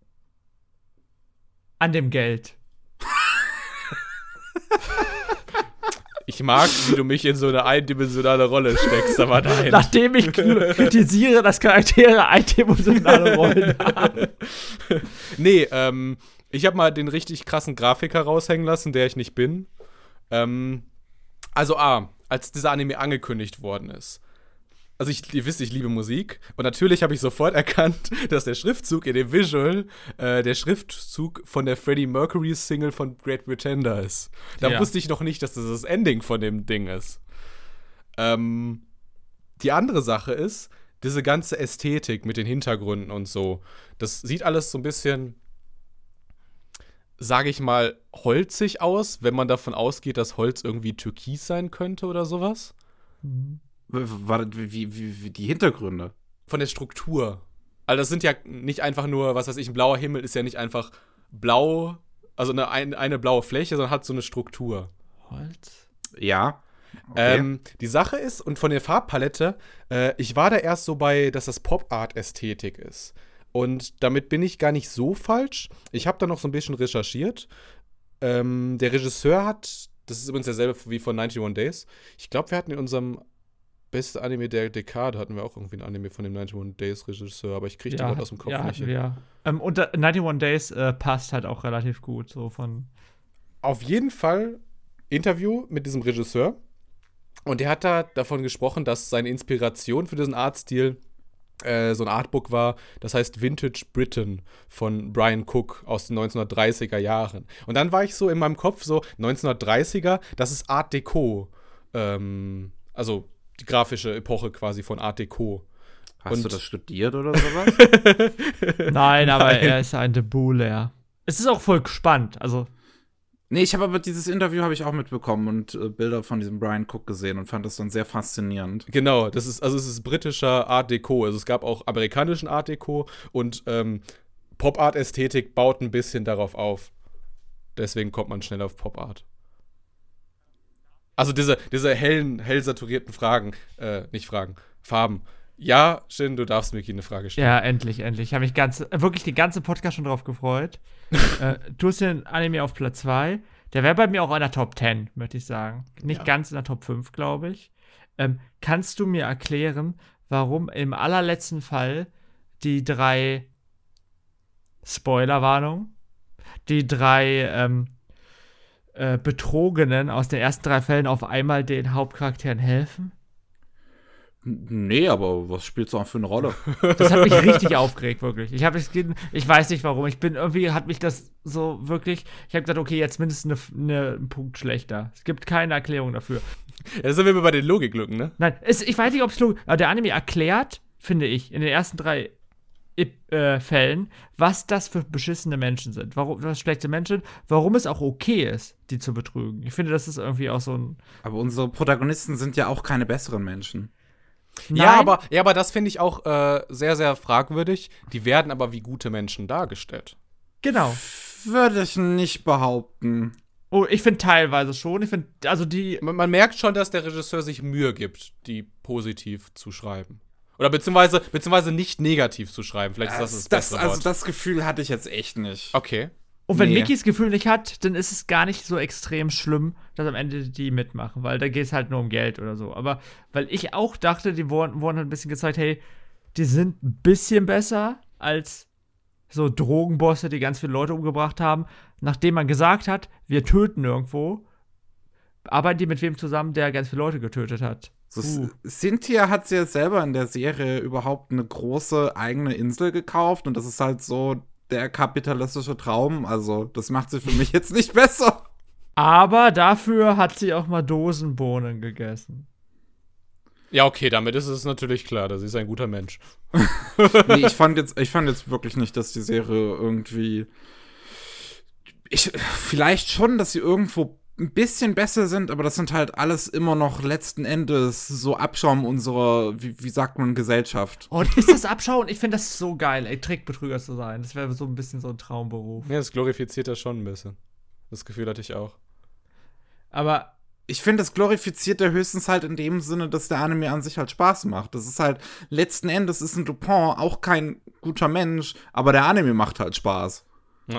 An dem Geld. Ich mag, wie du mich in so eine eindimensionale Rolle steckst, aber nein. Nachdem ich kritisiere, dass Charaktere eindimensionale Rollen haben. Nee, ähm, ich habe mal den richtig krassen Grafiker raushängen lassen, der ich nicht bin. Ähm, also A, als dieser Anime angekündigt worden ist. Also ich, ihr wisst, ich liebe Musik. Und natürlich habe ich sofort erkannt, dass der Schriftzug in dem Visual äh, der Schriftzug von der Freddie Mercury Single von Great Pretender ist. Da ja. wusste ich noch nicht, dass das das Ending von dem Ding ist. Ähm, die andere Sache ist, diese ganze Ästhetik mit den Hintergründen und so. Das sieht alles so ein bisschen, sage ich mal, holzig aus, wenn man davon ausgeht, dass Holz irgendwie türkis sein könnte oder sowas. Mhm. War das, wie, wie, wie die Hintergründe? Von der Struktur. Also das sind ja nicht einfach nur, was weiß ich, ein blauer Himmel ist ja nicht einfach blau, also eine, eine blaue Fläche, sondern hat so eine Struktur. Holz? Ja. Okay. Ähm, die Sache ist, und von der Farbpalette, äh, ich war da erst so bei, dass das Pop-Art-Ästhetik ist. Und damit bin ich gar nicht so falsch. Ich habe da noch so ein bisschen recherchiert. Ähm, der Regisseur hat, das ist übrigens derselbe wie von einundneunzig Days. Ich glaube, wir hatten in unserem beste Anime der Dekade hatten wir auch irgendwie ein Anime von dem einundneunzig Days Regisseur, aber ich kriege ja, den gerade aus dem Kopf ja, nicht hin. Ja. Ähm, und uh, einundneunzig Days äh, passt halt auch relativ gut, so von. Auf jeden Fall Interview mit diesem Regisseur und der hat da davon gesprochen, dass seine Inspiration für diesen Artstil äh, so ein Artbook war, das heißt Vintage Britain von Brian Cook aus den neunzehnhundertdreißiger Jahren. Und dann war ich so in meinem Kopf so, neunzehnhundertdreißiger, das ist Art Deco. Ähm, also die grafische Epoche quasi von Art Deco. Hast und du das studiert oder sowas? Nein, aber Nein. er ist ein Debut-Lehr. Es ist auch voll spannend, also. Nee, ich habe aber dieses Interview habe ich auch mitbekommen und äh, Bilder von diesem Brian Cook gesehen und fand das dann sehr faszinierend. Genau, das ist, also es ist britischer Art Deco. Also es gab auch amerikanischen Art Deco und ähm, Pop-Art-Ästhetik baut ein bisschen darauf auf. Deswegen kommt man schnell auf Pop-Art. Also diese, diese hellen, hell saturierten Fragen, äh, nicht Fragen, Farben. Ja, Shin, du darfst Miki eine Frage stellen. Ja, endlich, endlich. Ich habe mich ganz, wirklich den ganzen Podcast schon drauf gefreut. äh, du hast den Anime auf Platz zwei. Der wäre bei mir auch in der Top zehn, möchte ich sagen. Nicht ja. ganz in der Top fünf, glaube ich. Ähm, kannst du mir erklären, warum im allerletzten Fall die drei Spoilerwarnung, die drei ähm, äh, Betrogenen aus den ersten drei Fällen auf einmal den Hauptcharakteren helfen? Nee, aber was spielt es auch für eine Rolle? Das hat mich richtig aufgeregt, wirklich. Ich habe ich weiß nicht warum. Ich bin irgendwie, hat mich das so wirklich, ich habe gesagt, okay, jetzt mindestens eine, eine, einen Punkt schlechter. Es gibt keine Erklärung dafür. Ja, da sind wir bei den Logiklücken, ne? Nein, es, ich weiß nicht, ob es Logik, aber der Anime erklärt, finde ich, in den ersten drei äh, Fällen, was das für beschissene Menschen sind, warum das schlechte Menschen, warum es auch okay ist, die zu betrügen. Ich finde, das ist irgendwie auch so ein. Aber unsere Protagonisten sind ja auch keine besseren Menschen. Ja, Nein. aber, ja, aber das finde ich auch äh, sehr, sehr fragwürdig. Die werden aber wie gute Menschen dargestellt. Genau. Würde ich nicht behaupten. Oh, ich finde teilweise schon. Ich finde, also die. Man, man merkt schon, dass der Regisseur sich Mühe gibt, die positiv zu schreiben. Oder beziehungsweise, beziehungsweise nicht negativ zu schreiben. Vielleicht ist das das, das bessere Also Wort. das Gefühl hatte ich jetzt echt nicht. Okay. Und wenn Nee. Mickey das Gefühl nicht hat, dann ist es gar nicht so extrem schlimm, dass am Ende die mitmachen, weil da geht es halt nur um Geld oder so. Aber weil ich auch dachte, die wurden, wurden halt ein bisschen gezeigt, hey, die sind ein bisschen besser als so Drogenbosse, die ganz viele Leute umgebracht haben, nachdem man gesagt hat, wir töten irgendwo, arbeiten die mit wem zusammen, der ganz viele Leute getötet hat. So, Uh. Cynthia hat sich ja selber in der Serie überhaupt eine große eigene Insel gekauft und das ist halt so der kapitalistische Traum. Also, das macht sie für mich jetzt nicht besser. Aber dafür hat sie auch mal Dosenbohnen gegessen. Ja, okay, damit ist es natürlich klar, dass sie ist ein guter Mensch. Nee, ich fand jetzt, ich fand jetzt wirklich nicht, dass die Serie irgendwie. Ich, vielleicht schon, dass sie irgendwo ein bisschen besser sind, aber das sind halt alles immer noch letzten Endes so Abschaum unserer, wie, wie sagt man, Gesellschaft. Und ist das Abschauen? Ich finde das so geil, ey, Trickbetrüger zu sein. Das wäre so ein bisschen so ein Traumberuf. Ja, das glorifiziert das schon ein bisschen. Das Gefühl hatte ich auch. Aber Ich finde, das glorifiziert er höchstens halt in dem Sinne, dass der Anime an sich halt Spaß macht. Das ist halt, letzten Endes ist ein Dupin auch kein guter Mensch, aber der Anime macht halt Spaß. Ja.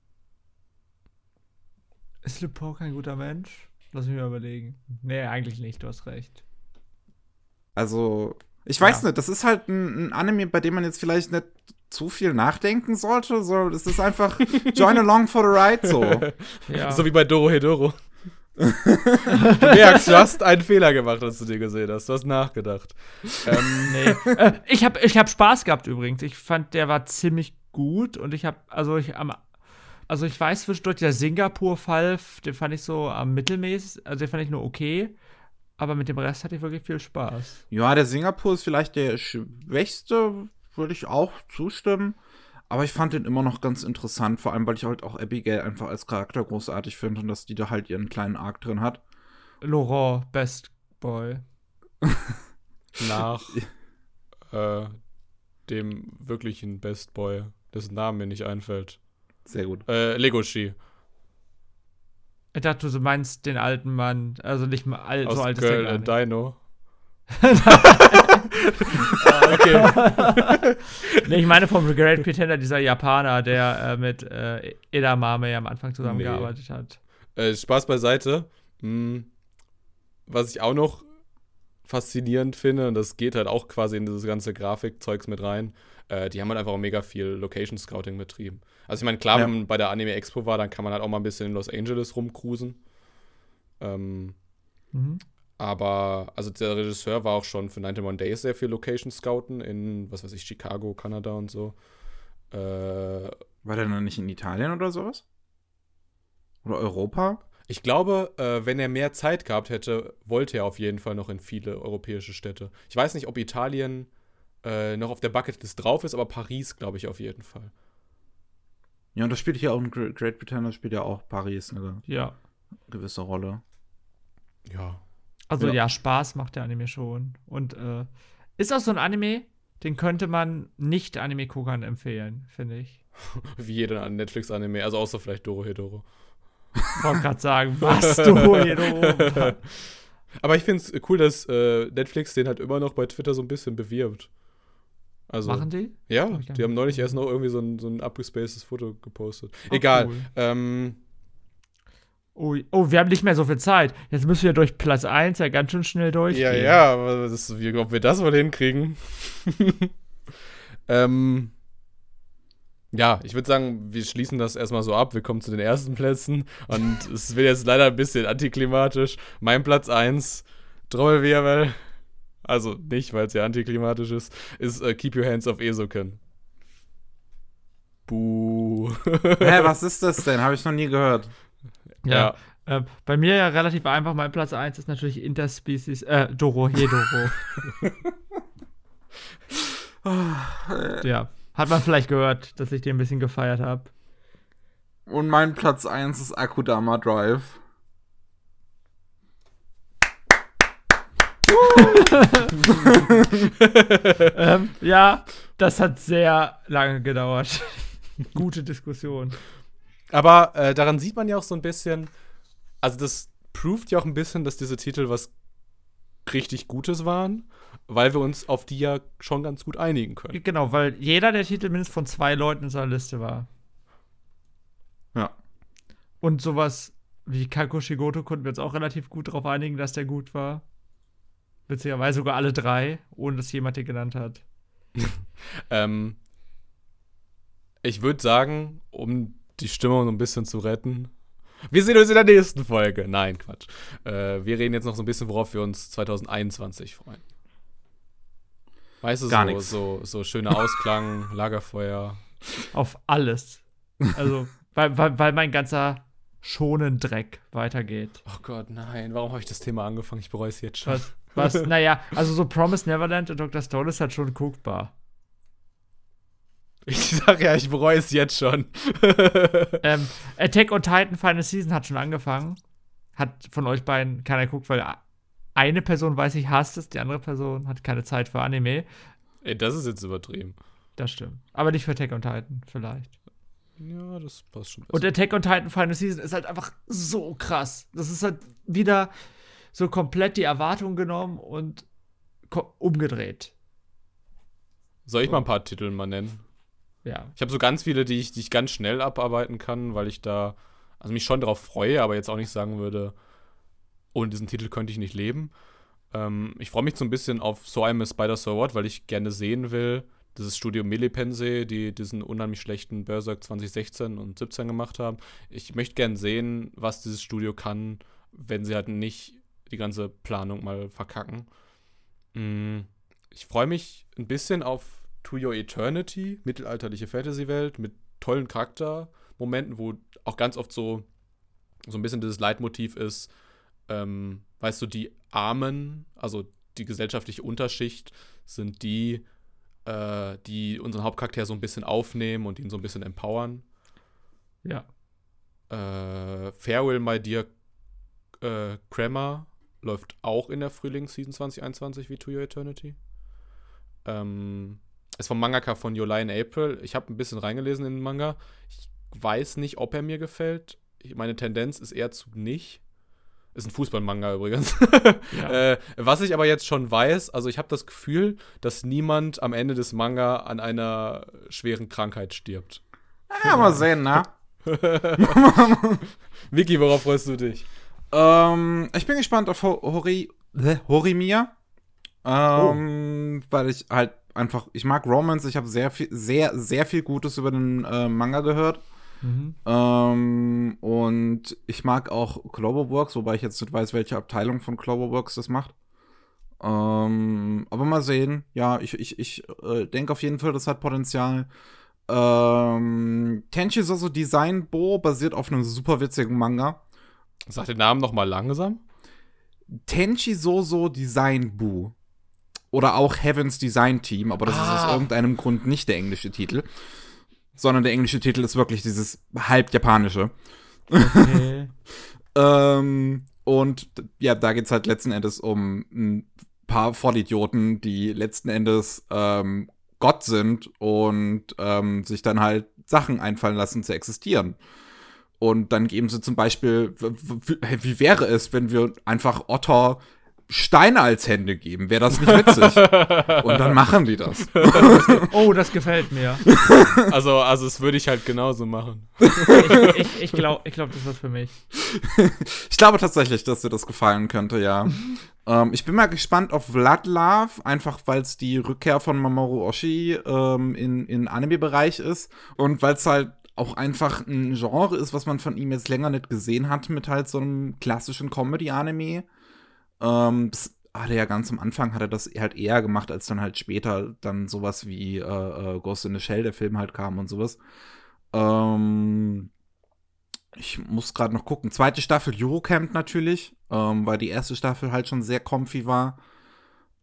ist Lupin kein guter Mensch? Lass mich mal überlegen. Nee, eigentlich nicht, du hast recht. Also, ich weiß Ja. nicht, das ist halt ein, ein Anime, bei dem man jetzt vielleicht nicht zu viel nachdenken sollte, sondern es ist einfach join along for the ride so. Ja. So wie bei Doro Hedoro. Du merkst, du hast einen Fehler gemacht, als du dir gesehen hast. Du hast nachgedacht. Ähm, Nee. äh, ich habe ich hab Spaß gehabt übrigens. Ich fand, der war ziemlich gut und ich habe, also ich am, also ich weiß zwischendurch, der Singapur-Fall, den fand ich so am mittelmäßig, also den fand ich nur okay, aber mit dem Rest hatte ich wirklich viel Spaß. Ja, der Singapur ist vielleicht der schwächste, würde ich auch zustimmen. Aber ich fand den immer noch ganz interessant, vor allem, weil ich halt auch Abigail einfach als Charakter großartig finde und dass die da halt ihren kleinen Arc drin hat. Laurent, Best Boy. nach äh, dem wirklichen Best Boy, dessen Name mir nicht einfällt. Sehr gut. Äh, Legoshi. Ich dachte, du meinst den alten Mann, also nicht mal alt, Aus so alt Girl ist and der gar Dino. Okay. nicht. Nee, ich meine vom The Great Pretender, dieser Japaner, der äh, mit äh, Edamame am Anfang zusammengearbeitet hat. Äh, Spaß beiseite. Hm, was ich auch noch faszinierend finde, und das geht halt auch quasi in dieses ganze Grafikzeugs mit rein, äh, die haben halt einfach auch mega viel Location Scouting betrieben. Also ich meine, klar, Ja. wenn man bei der Anime Expo war, dann kann man halt auch mal ein bisschen in Los Angeles rumcruisen. Ähm, Mhm. aber, also der Regisseur war auch schon für ninety-one Days sehr viel Location Scouten in, was weiß ich, Chicago, Kanada und so. Äh, War der noch nicht in Italien oder sowas? Oder Europa? Ich glaube, äh, wenn er mehr Zeit gehabt hätte, wollte er auf jeden Fall noch in viele europäische Städte. Ich weiß nicht, ob Italien äh, noch auf der Bucketlist drauf ist, aber Paris, glaube ich, auf jeden Fall. Ja, und das spielt hier auch in Gre- Great Britain, spielt ja auch Paris eine Ja. gewisse Rolle. Ja. Also Ja. ja. Spaß macht der Anime schon. Und äh, ist auch so ein Anime, den könnte man nicht Anime-Guckern empfehlen, finde ich. Wie jeder Netflix-Anime, also außer vielleicht Doro Hedoro. Ich wollte gerade sagen, was du hier oben. Aber ich finde es cool, dass äh, Netflix den halt immer noch bei Twitter so ein bisschen bewirbt. Also, Machen die? ja, Hab ich gar die haben nicht neulich gesehen. erst noch irgendwie so ein, so ein abgespacedes Foto gepostet. Oh, Egal. cool. Ähm, Oh, oh, wir haben nicht mehr so viel Zeit. Jetzt müssen wir durch Platz eins ja ganz schön schnell durchgehen. Ja, ja, aber das, wie, ob wir das wohl hinkriegen. ähm, ja, ich würde sagen, wir schließen das erstmal so ab. Wir kommen zu den ersten Plätzen. Und es wird jetzt leider ein bisschen antiklimatisch. Mein Platz eins, Trommelwirbel, also nicht, weil es ja antiklimatisch ist, ist uh, Keep Your Hands Off Esoken. Buh. Hä, was ist das denn? Habe ich noch nie gehört. Ja. Äh, bei mir ja relativ einfach. Mein Platz eins ist natürlich Interspecies, äh, Doro Hedoro. Ja. Hat man vielleicht gehört, dass ich den ein bisschen gefeiert habe. Und mein Platz eins ist Akudama Drive. ähm, ja, das hat sehr lange gedauert. Gute Diskussion. Aber äh, daran sieht man ja auch so ein bisschen, also das proved ja auch ein bisschen, dass diese Titel was richtig Gutes waren, weil wir uns auf die ja schon ganz gut einigen können. Genau, weil jeder der Titel mindestens von zwei Leuten in seiner Liste war. Ja. Und sowas wie Kakushigoto konnten wir uns auch relativ gut darauf einigen, dass der gut war. Witzigerweise sogar alle drei, ohne dass jemand den genannt hat. ähm, ich würde sagen, um die Stimmung so ein bisschen zu retten, wir sehen uns in der nächsten Folge. Nein, Quatsch. Äh, wir reden jetzt noch so ein bisschen, worauf wir uns zwanzig einundzwanzig freuen. Weißt du, Gar so, nix. so, so schöner Ausklang, Lagerfeuer. Auf alles. Also, weil, weil, weil mein ganzer schonen Dreck weitergeht. Oh Gott, nein. Warum habe ich das Thema angefangen? Ich bereue es jetzt schon. Was, was, naja, also so Promised Neverland und Doktor Stone ist halt schon guckbar. Ich sag ja, ich bereue es jetzt schon. ähm, Attack on Titan Final Season hat schon angefangen. Hat von euch beiden keiner geguckt, weil eine Person weiß, ich hasst es, die andere Person hat keine Zeit für Anime. Ey, das ist jetzt übertrieben. Das stimmt. Aber nicht für Attack on Titan, vielleicht. Ja, das passt schon besser. Und Attack on Titan Final Season ist halt einfach so krass. Das ist halt wieder so komplett die Erwartung genommen und ko- umgedreht. Soll ich mal ein paar Titel mal nennen? Ja. Ich habe so ganz viele, die ich, die ich ganz schnell abarbeiten kann, weil ich da also mich schon darauf freue, aber jetzt auch nicht sagen würde, ohne diesen Titel könnte ich nicht leben. Ähm, ich freue mich so ein bisschen auf So I'm a Spider So What, weil ich gerne sehen will, dieses Studio Millipense, die diesen unheimlich schlechten Berserk zwanzig sechzehn und siebzehn gemacht haben. Ich möchte gerne sehen, was dieses Studio kann, wenn sie halt nicht die ganze Planung mal verkacken. Mm, ich freue mich ein bisschen auf To Your Eternity, mittelalterliche Fantasy-Welt mit tollen Charaktermomenten, wo auch ganz oft so, so ein bisschen dieses Leitmotiv ist, ähm, weißt du, die Armen, also die gesellschaftliche Unterschicht, sind die, äh, die unseren Hauptcharakter so ein bisschen aufnehmen und ihn so ein bisschen empowern. Ja. Äh, Farewell, My Dear äh, Kramer läuft auch in der Frühlingsseason zwanzig einundzwanzig wie To Your Eternity. Ähm, ist vom Mangaka von Your Lie in April. Ich habe ein bisschen reingelesen in den Manga. Ich weiß nicht, ob er mir gefällt. Ich, meine Tendenz ist eher zu nicht. Ist ein Fußballmanga übrigens. Ja. äh, was ich aber jetzt schon weiß, also ich habe das Gefühl, dass niemand am Ende des Manga an einer schweren Krankheit stirbt. Ja, mal sehen, ne? Vicky, worauf freust du dich? ähm, ich bin gespannt auf Ho- Hori äh, Horimiya. Ähm, weil ich halt einfach, ich mag Romance, ich habe sehr viel, sehr, sehr viel Gutes über den äh, Manga gehört. Mhm. Ähm, und ich mag auch Cloverworks, wobei ich jetzt nicht weiß, welche Abteilung von Cloverworks das macht. Ähm, aber mal sehen. Ja, ich, ich, ich äh, denke auf jeden Fall, das hat Potenzial. Ähm, Tenchi Soso Design Bo basiert auf einem super witzigen Manga. Sag den Namen noch mal langsam. Tenchi Soso Design Bu. Oder auch Heaven's Design Team, aber das Ah. ist aus irgendeinem Grund nicht der englische Titel. Sondern der englische Titel ist wirklich dieses halb japanische. Okay. ähm, und ja, da geht's halt letzten Endes um ein paar Vollidioten, die letzten Endes ähm, Gott sind und ähm, sich dann halt Sachen einfallen lassen zu existieren. Und dann geben sie zum Beispiel, w- w- wie wäre es, wenn wir einfach Otter Steine als Hände geben? Wäre das nicht witzig? Und dann machen die das. Oh, das gefällt mir. Also, also das würde ich halt genauso machen. Ich, ich, ich glaube, ich glaub, das wird für mich. Ich glaube tatsächlich, dass dir das gefallen könnte, ja. ähm, ich bin mal gespannt auf Blood Love, einfach weil es die Rückkehr von Mamoru Oshii ähm, in, in Anime-Bereich ist und weil es halt auch einfach ein Genre ist, was man von ihm jetzt länger nicht gesehen hat, mit halt so einem klassischen Comedy-Anime. Ähm, das hat er ja ganz am Anfang hat er das halt eher gemacht, als dann halt später dann sowas wie äh, äh, Ghost in the Shell, der Film halt kam und sowas. Ähm, ich muss gerade noch gucken. Zweite Staffel Eurocamp natürlich, ähm, weil die erste Staffel halt schon sehr comfy war.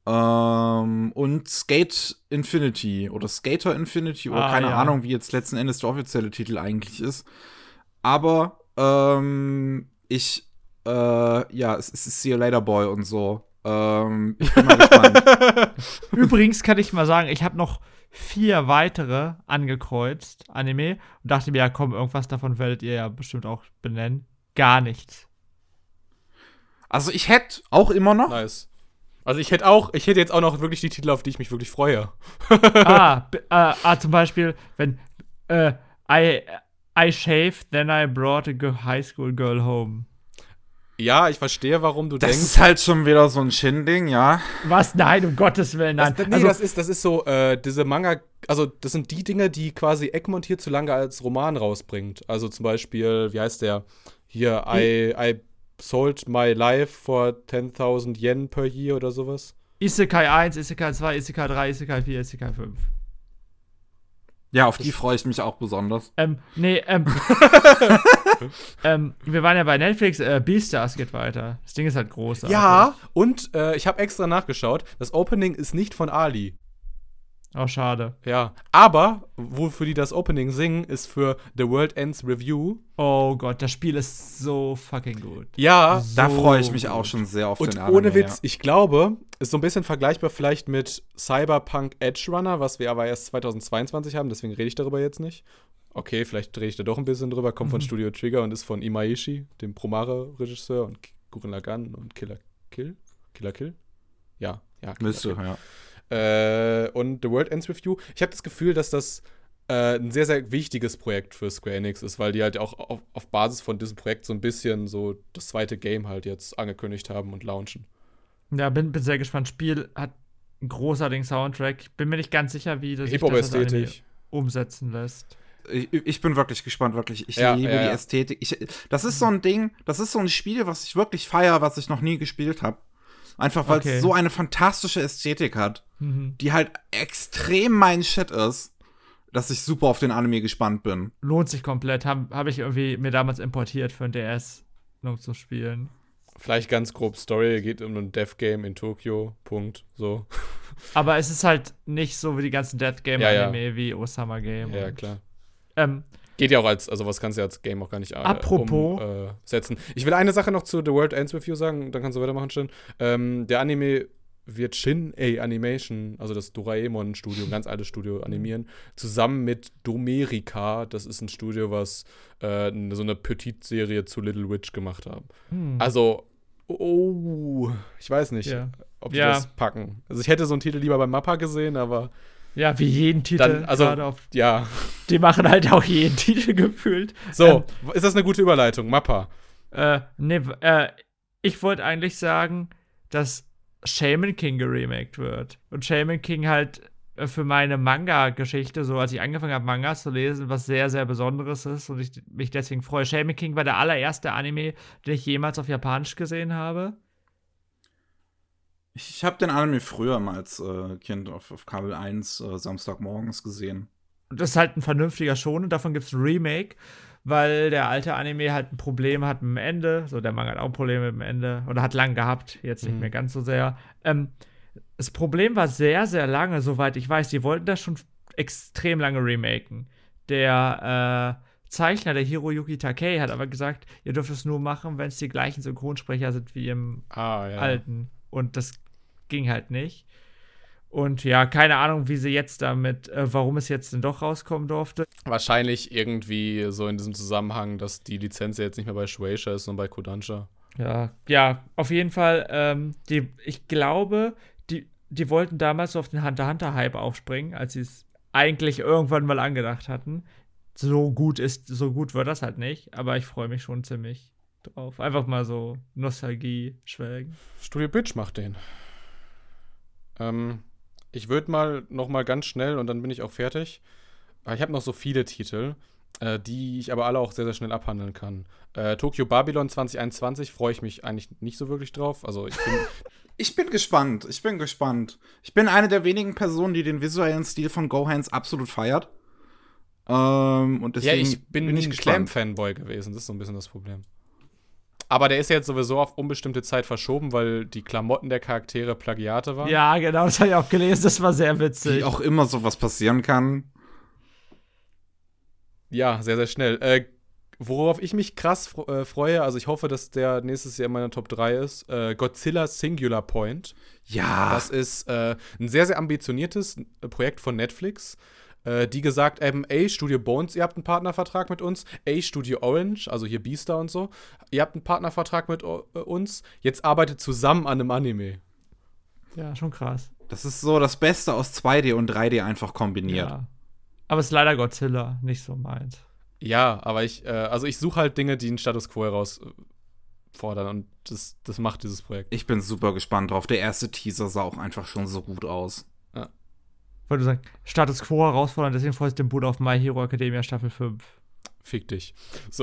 Ähm, und Skate Infinity oder Skater Infinity oder Ah, keine ja. Ahnung, wie jetzt letzten Endes der offizielle Titel eigentlich ist. Aber ähm, ich, äh, ja, es, es ist See You Later Boy und so. Ähm, ich bin mal gespannt. Übrigens kann ich mal sagen, ich habe noch vier weitere angekreuzt, Anime, und dachte mir, ja komm, irgendwas davon werdet ihr ja bestimmt auch benennen. Gar nichts. Also ich hätte auch immer noch. Nice. Also ich hätte auch, ich hätte jetzt auch noch wirklich die Titel, auf die ich mich wirklich freue. ah, b- äh, ah, zum Beispiel, wenn äh, I, I shaved, then I brought a go- high school girl home. Ja, ich verstehe, warum du Das denkst. ist halt schon wieder so ein Shin-Ding, ja. Was? Nein, um Gottes Willen, nein. Das, nee, also, das ist, das ist so, äh, diese Manga, also das sind die Dinge, die quasi Egmont hierzulande als Roman rausbringt. Also zum Beispiel, wie heißt der? Hier, I, I sold my life for ten thousand Yen per year oder sowas. Isekai eins, Isekai zwei, Isekai drei, Isekai vier, Isekai fünf. Ja, auf die freue ich mich auch besonders. Ähm, nee, ähm, ähm, wir waren ja bei Netflix, äh, Beastars geht weiter. Das Ding ist halt groß. Ja, und äh, ich habe extra nachgeschaut, das Opening ist nicht von Ali. Oh, schade. Ja, aber wofür die das Opening singen, ist für The World Ends Review. Oh Gott, das Spiel ist so fucking gut. Ja, Da So freue ich mich gut. auch schon sehr auf und den Anime. ohne Witz, Ja. ich glaube, ist so ein bisschen vergleichbar vielleicht mit Cyberpunk Edge Runner, was wir aber erst zweitausendzweiundzwanzig haben, deswegen rede ich darüber jetzt nicht. Okay, vielleicht drehe ich da doch ein bisschen drüber, kommt von Mhm. Studio Trigger und ist von Imaishi, dem Promare-Regisseur und Gurren Lagann und Killer Kill. Killer Kill? Ja, ja. Killer Müsste, Kill. ja. Äh, und The World Ends With You. Ich habe das Gefühl, dass das äh, ein sehr, sehr wichtiges Projekt für Square Enix ist, weil die halt auch auf, auf Basis von diesem Projekt so ein bisschen so das zweite Game halt jetzt angekündigt haben und launchen. Ja, bin, bin sehr gespannt. Spiel hat einen großartigen Soundtrack. Bin mir nicht ganz sicher, wie das sich das als Anime Hip-Hop-Ästhetik. umsetzen lässt. Ich, ich bin wirklich gespannt, wirklich. Ich Ja, liebe ja, die ja. Ästhetik. Ich, das ist so ein Ding, das ist so ein Spiel, was ich wirklich feiere, was ich noch nie gespielt habe. Einfach, weil Okay. es so eine fantastische Ästhetik hat, Mhm. die halt extrem mein Shit ist, dass ich super auf den Anime gespannt bin. Lohnt sich komplett. Habe hab ich irgendwie mir damals importiert für ein D S, um zu spielen. Vielleicht ganz grob Story, geht um ein Death-Game in Tokio, Punkt, so. Aber es ist halt nicht so wie die ganzen Death Game Ja, ja. Anime wie Osama Game. Ja, und- klar. Ähm, Geht ja auch als, also was kannst du ja als Game auch gar nicht äh, Apropos. umsetzen. Ich will eine Sache noch zu The World Ends With You sagen, dann kannst du weitermachen, Shin. Ähm, der Anime wird Shin-A Animation, also das Doraemon-Studio, ein ganz altes Studio, animieren, zusammen mit Domerica, das ist ein Studio, was äh, so eine Petite-Serie zu Little Witch gemacht hat. hm. Also, oh, ich weiß nicht, Ja. ob die Ja. das packen. Also ich hätte so einen Titel lieber beim Mappa gesehen, aber Ja, wie jeden Titel. dann, also, gerade auf, ja. die machen halt auch jeden Titel gefühlt. So, ist das eine gute Überleitung? Mappa. Ähm, äh, nee, w- äh, ich wollte eigentlich sagen, dass Shaman King geremaked wird. Und Shaman King halt äh, für meine Manga-Geschichte, so als ich angefangen habe, Mangas zu lesen, was sehr, sehr Besonderes ist und ich mich deswegen freue. Shaman King war der allererste Anime, den ich jemals auf Japanisch gesehen habe. Ich, ich habe den Anime früher mal als äh, Kind auf, auf Kabel eins äh, Samstagmorgens gesehen. Und das ist halt ein vernünftiger Shonen. Davon gibt es ein Remake, weil der alte Anime halt ein Problem hat mit dem Ende. So, der Manga hat auch ein Problem mit dem Ende. Oder hat lang gehabt, jetzt nicht Mhm. mehr ganz so sehr. Ähm, das Problem war sehr, sehr lange, soweit ich weiß. Die wollten das schon extrem lange remaken. Der äh, Zeichner, der Hiroyuki Takei, hat aber gesagt, ihr dürft es nur machen, wenn es die gleichen Synchronsprecher sind wie im Ah, ja. alten. Und das ging halt nicht. Und ja, keine Ahnung, wie sie jetzt damit, äh, warum es jetzt denn doch rauskommen durfte. Wahrscheinlich irgendwie so in diesem Zusammenhang, dass die Lizenz ja jetzt nicht mehr bei Shueisha ist, sondern bei Kodansha. Ja, ja, auf jeden Fall, ähm, die, ich glaube, die, die wollten damals so auf den Hunter-Hunter-Hype aufspringen, als sie es eigentlich irgendwann mal angedacht hatten. So gut ist, so gut wird das halt nicht, aber ich freue mich schon ziemlich drauf. Einfach mal so Nostalgie schwelgen. Studio Bitch macht den. Ähm, ich würde mal noch mal ganz schnell und dann bin ich auch fertig. Aber ich habe noch so viele Titel, äh, die ich aber alle auch sehr, sehr schnell abhandeln kann. Äh, Tokyo Babylon zwanzig einundzwanzig freue ich mich eigentlich nicht so wirklich drauf. Also ich bin Ich bin gespannt, ich bin gespannt. Ich bin eine der wenigen Personen, die den visuellen Stil von Gohans absolut feiert. Ähm, und ja, deswegen ich bin, bin ich ein gespannt. Clamp-Fanboy gewesen. Das ist so ein bisschen das Problem. Aber der ist ja jetzt sowieso auf unbestimmte Zeit verschoben, weil die Klamotten der Charaktere Plagiate waren. Ja, genau, das habe ich auch gelesen, das war sehr witzig. Wie auch immer sowas passieren kann. Ja, sehr, sehr schnell. Äh, worauf ich mich krass fr- äh, freue, also ich hoffe, dass der nächstes Jahr in meiner Top drei ist, äh, Godzilla Singular Point. Ja. Das ist äh, ein sehr, sehr ambitioniertes äh, Projekt von Netflix. Äh, die gesagt haben, ey, Studio Bones, ihr habt einen Partnervertrag mit uns. Ey, Studio Orange, also hier Beastar und so, ihr habt einen Partnervertrag mit o- äh, uns. Jetzt arbeitet zusammen an einem Anime. Ja, schon krass. Das ist so das Beste aus zwei D und drei D einfach kombiniert. Ja. Aber es ist leider Godzilla, nicht so meins. Ja, aber ich, äh, also ich suche halt Dinge, die einen Status Quo herausfordern und das, das macht dieses Projekt. Ich bin super gespannt drauf. Der erste Teaser sah auch einfach schon so gut aus. Wollte sagen, Status Quo herausfordern, deswegen freust du den Boot auf My Hero Academia Staffel fünf. Fick dich. So.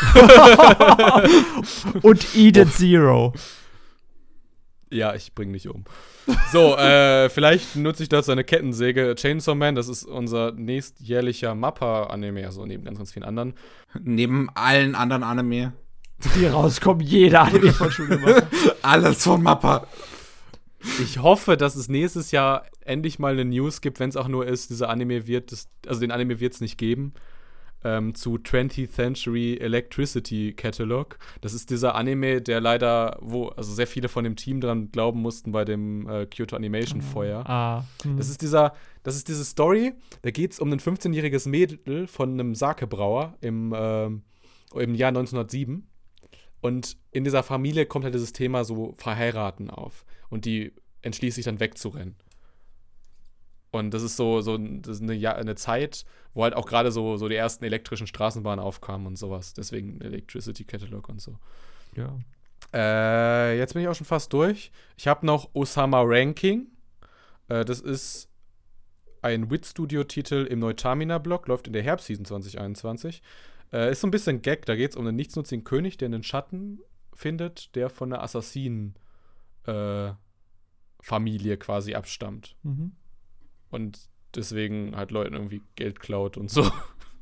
Und Eden Zero. Ja, ich bring dich um. So, äh, vielleicht nutze ich dazu eine Kettensäge. Chainsaw Man, das ist unser nächstjährlicher Mappa-Anime, also neben ganz, ganz vielen anderen. Neben allen anderen Anime. Die rauskommen, jeder Anime von Studio Mappa. Alles von Mappa. Ich hoffe, dass es nächstes Jahr endlich mal eine News gibt, wenn es auch nur ist, dieser Anime wird es, also den Anime wird es nicht geben, ähm, zu twentieth Century Electricity Catalog. Das ist dieser Anime, der leider, wo also sehr viele von dem Team dran glauben mussten bei dem äh, Kyoto Animation Feuer. Ah. Hm. Das ist dieser, das ist diese Story, da geht es um ein fünfzehnjähriges Mädel von einem Sake-Brauer im, ähm, im Jahr neunzehnhundertsieben. Und in dieser Familie kommt halt dieses Thema so Verheiraten auf. Und die entschließt sich dann wegzurennen. Und das ist so, so das ist eine, ja, eine Zeit, wo halt auch gerade so, so die ersten elektrischen Straßenbahnen aufkamen und sowas. Deswegen Electricity Catalog und so. Ja. Äh, jetzt bin ich auch schon fast durch. Ich habe noch Osama Ranking. Äh, das ist ein Wit-Studio-Titel im Neutamina-Blog, läuft in der Herbstseason zwanzig einundzwanzig. Äh, ist so ein bisschen Gag, da geht es um einen nichtsnutzigen König, der einen Schatten findet, der von einer Assassinen äh, Familie quasi abstammt. Mhm. Und deswegen halt Leuten irgendwie Geld klaut und so.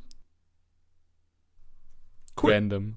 Cool. Random.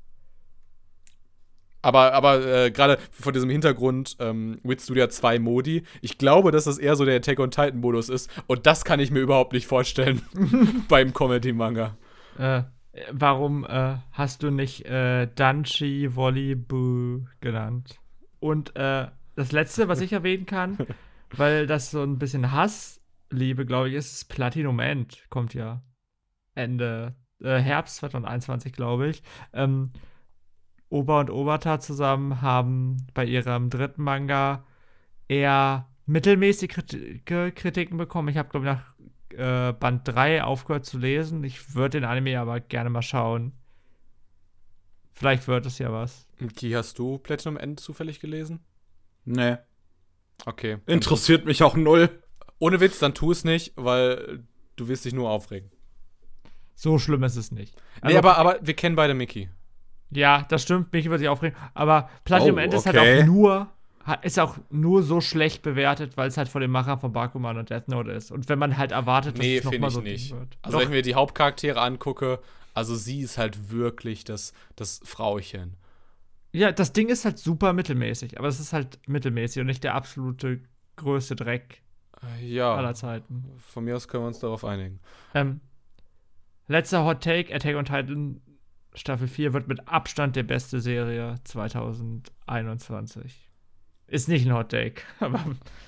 Aber, aber äh, gerade vor diesem Hintergrund, ähm, Wit Studio hat zwei Modi. Ich glaube, dass das eher so der Attack on Titan Modus ist. Und das kann ich mir überhaupt nicht vorstellen beim Comedy-Manga. Äh, warum äh, hast du nicht äh, Danchi Volleyball genannt? Und äh, das letzte, was ich erwähnen kann, weil das so ein bisschen Hassliebe, glaube ich, ist, ist Platinum End. Kommt ja Ende äh, Herbst zwanzig einundzwanzig, glaube ich. Ähm, Oba und Obata zusammen haben bei ihrem dritten Manga eher mittelmäßige Kriti- Kritiken bekommen. Ich habe, glaube ich, nach äh, Band drei aufgehört zu lesen. Ich würde den Anime aber gerne mal schauen. Vielleicht wird es ja was. Ki, hast du Platinum End zufällig gelesen? Nee. Okay. Interessiert mich auch null. Ohne Witz, dann tu es nicht, weil du wirst dich nur aufregen. So schlimm ist es nicht. Nee, aber, aber wir kennen beide Mickey. Ja, das stimmt, mich würde sich aufregen. Aber Platinum Oh, End ist okay. halt auch nur, hat- ist auch nur so schlecht bewertet, weil es halt von dem Macher von Bakuman und Death Note ist. Und wenn man halt erwartet, dass Nee, es finde nochmal ich so ein nicht. Ding wird. Also Doch, wenn ich mir die Hauptcharaktere angucke, also sie ist halt wirklich das, das Frauchen. ja, das Ding ist halt super mittelmäßig, aber es ist halt mittelmäßig und nicht der absolute größte Dreck Äh, Ja, aller Zeiten. von mir aus können wir uns darauf einigen. Ähm, letzter Hot Take, Attack on Titan Staffel vier wird mit Abstand der beste Serie zwanzig einundzwanzig. Ist nicht ein Hot Take, aber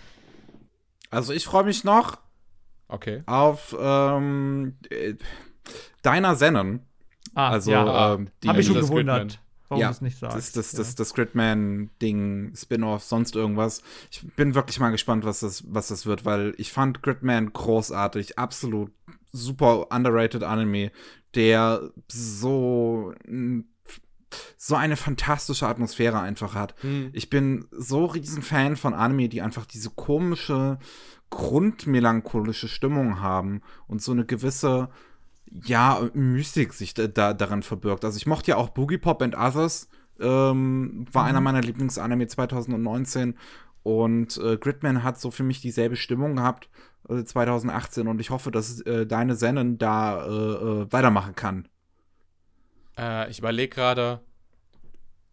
Also ich freue mich noch Okay. auf ähm, äh, Deiner Zenon. ah, Also ja, ähm, die habe ich schon das gewundert, Gridman. warum Ja, du es nicht sagst. Das, das, ja. das, das Gridman-Ding, Spin-off, sonst irgendwas. Ich bin wirklich mal gespannt, was das, was das wird, weil ich fand Gridman großartig, absolut super underrated Anime, der so, so eine fantastische Atmosphäre einfach hat. Hm. Ich bin so riesen Fan von Anime, die einfach diese komische, grundmelancholische Stimmung haben und so eine gewisse, ja, Mystik sich da, da daran verbirgt. Also ich mochte ja auch Boogie Pop and Others, ähm, war Mhm. einer meiner Lieblingsanime zwanzig neunzehn und äh, Gridman hat so für mich dieselbe Stimmung gehabt äh, zwanzig achtzehn und ich hoffe, dass äh, Deine Zenon da äh, äh, weitermachen kann. Äh, ich überlege gerade,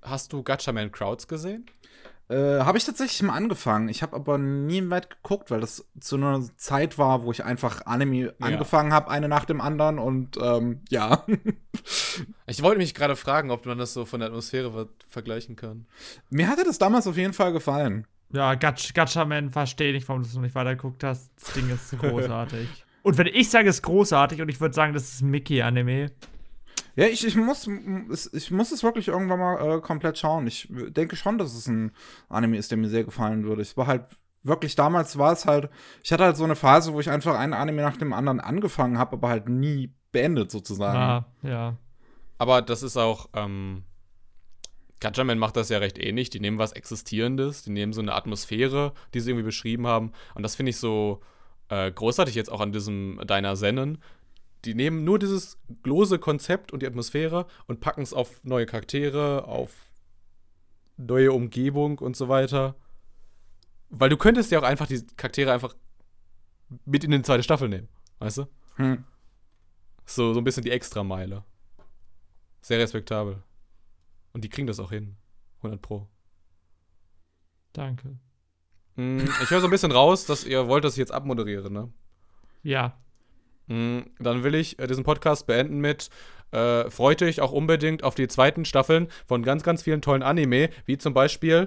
hast du Gatchaman Crowds gesehen? Äh, habe ich tatsächlich mal angefangen. Ich habe aber nie weit geguckt, weil das zu einer Zeit war, wo ich einfach Anime Ja. angefangen habe, eine nach dem anderen und ähm, ja. Ich wollte mich gerade fragen, ob man das so von der Atmosphäre ver vergleichen kann. Mir hatte das damals auf jeden Fall gefallen. Ja, Gatch, Gatchaman verstehe nicht, warum du es noch nicht weitergeguckt hast. Das Ding ist großartig. Und wenn ich sage, es ist großartig und ich würde sagen, das ist ein Mickey-Anime. Ja, ich, ich, muss, ich muss es wirklich irgendwann mal äh, komplett schauen. Ich denke schon, dass es ein Anime ist, der mir sehr gefallen würde. Es war halt wirklich, damals war es halt, ich hatte halt so eine Phase, wo ich einfach einen Anime nach dem anderen angefangen habe, aber halt nie beendet sozusagen. Ah, ja. Aber das ist auch, ähm, Gatchaman macht das ja recht ähnlich. Die nehmen was Existierendes, die nehmen so eine Atmosphäre, die sie irgendwie beschrieben haben. Und das finde ich so äh, großartig jetzt auch an diesem Deiner Sennen. Die nehmen nur dieses lose Konzept und die Atmosphäre und packen es auf neue Charaktere, auf neue Umgebung und so weiter. Weil du könntest ja auch einfach die Charaktere einfach mit in die zweite Staffel nehmen, weißt du? Hm. So, so ein bisschen die Extrameile. Sehr respektabel. Und die kriegen das auch hin. hundert Pro. Danke. Mm, ich höre so ein bisschen raus, dass ihr wollt, dass ich jetzt abmoderiere, ne? Ja. Mm, dann will ich äh, diesen Podcast beenden mit äh, freut euch auch unbedingt auf die zweiten Staffeln von ganz, ganz vielen tollen Anime, wie zum Beispiel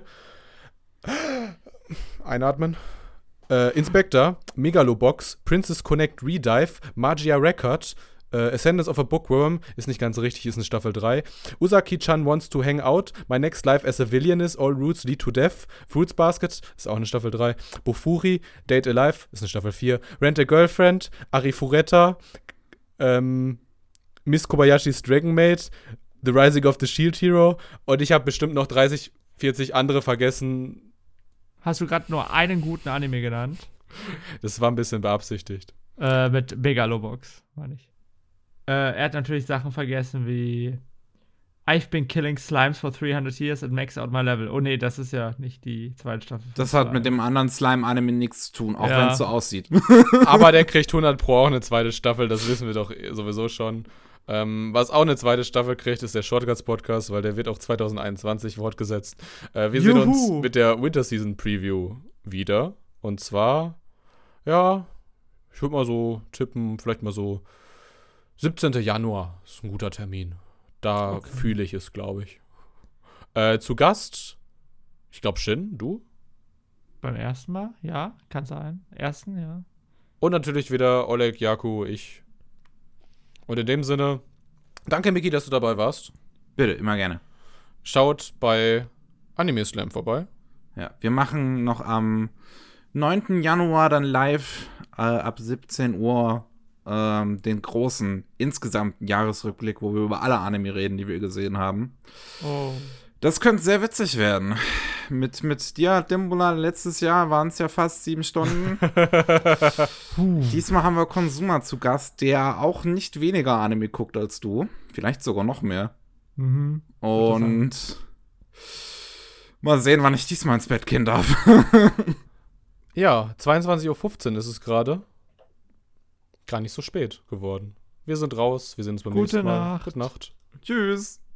Einatmen. Äh, Inspector, Megalobox, Princess Connect Redive, Magia Record, äh, Ascendance of a Bookworm, ist nicht ganz richtig, ist eine Staffel drei. Usaki-chan Wants to Hang Out, My Next Life as a Villain is All Routes Lead to Death, Fruits Basket, ist auch eine Staffel drei. Bofuri, Date Alive, ist eine Staffel vier. Rent a Girlfriend, Arifureta, ähm, Miss Kobayashis Dragon Maid, The Rising of the Shield Hero und ich habe bestimmt noch dreißig, vierzig andere vergessen. Hast du gerade nur einen guten Anime genannt? Das war ein bisschen beabsichtigt. Äh, mit Megalobox, meine ich. Äh, er hat natürlich Sachen vergessen wie I've been killing slimes for three hundred years and max out my level. Oh nee, das ist ja nicht die zweite Staffel. Das hat mit dem anderen Slime-Anime nichts zu tun, auch Ja. wenn es so aussieht. Aber der kriegt hundert Pro auch eine zweite Staffel, das wissen wir doch sowieso schon. Ähm, was auch eine zweite Staffel kriegt, ist der Shortcuts Podcast, weil der wird auch zwanzig einundzwanzig fortgesetzt. Äh, wir Juhu. sehen uns mit der Winter Season Preview wieder. Und zwar, ja, ich würde mal so tippen, vielleicht mal so siebzehnten Januar ist ein guter Termin. Da Okay. fühle ich es, glaube ich. Äh, zu Gast, ich glaube Shin, du? Beim ersten Mal? Ja, kann sein. Ersten, ja. Und natürlich wieder Oleg, Jaku, ich. Und in dem Sinne, danke Miki, dass du dabei warst. Bitte, immer gerne. Schaut bei Anime Slam vorbei. Ja, wir machen noch am neunten Januar dann live äh, ab siebzehn Uhr ähm, den großen insgesamten Jahresrückblick, wo wir über alle Anime reden, die wir gesehen haben. Oh. Das könnte sehr witzig werden. Mit, mit dir, Dimbula, letztes Jahr waren es ja fast sieben Stunden. Diesmal haben wir Konsuma zu Gast, der auch nicht weniger Anime guckt als du. Vielleicht sogar noch mehr. Mhm. Und mal sehen, wann ich diesmal ins Bett gehen darf. Ja, zweiundzwanzig Uhr fünfzehn ist es gerade. Gar nicht so spät geworden. Wir sind raus, wir sehen uns beim Gute nächsten Mal. Nacht. Gute Nacht. Tschüss.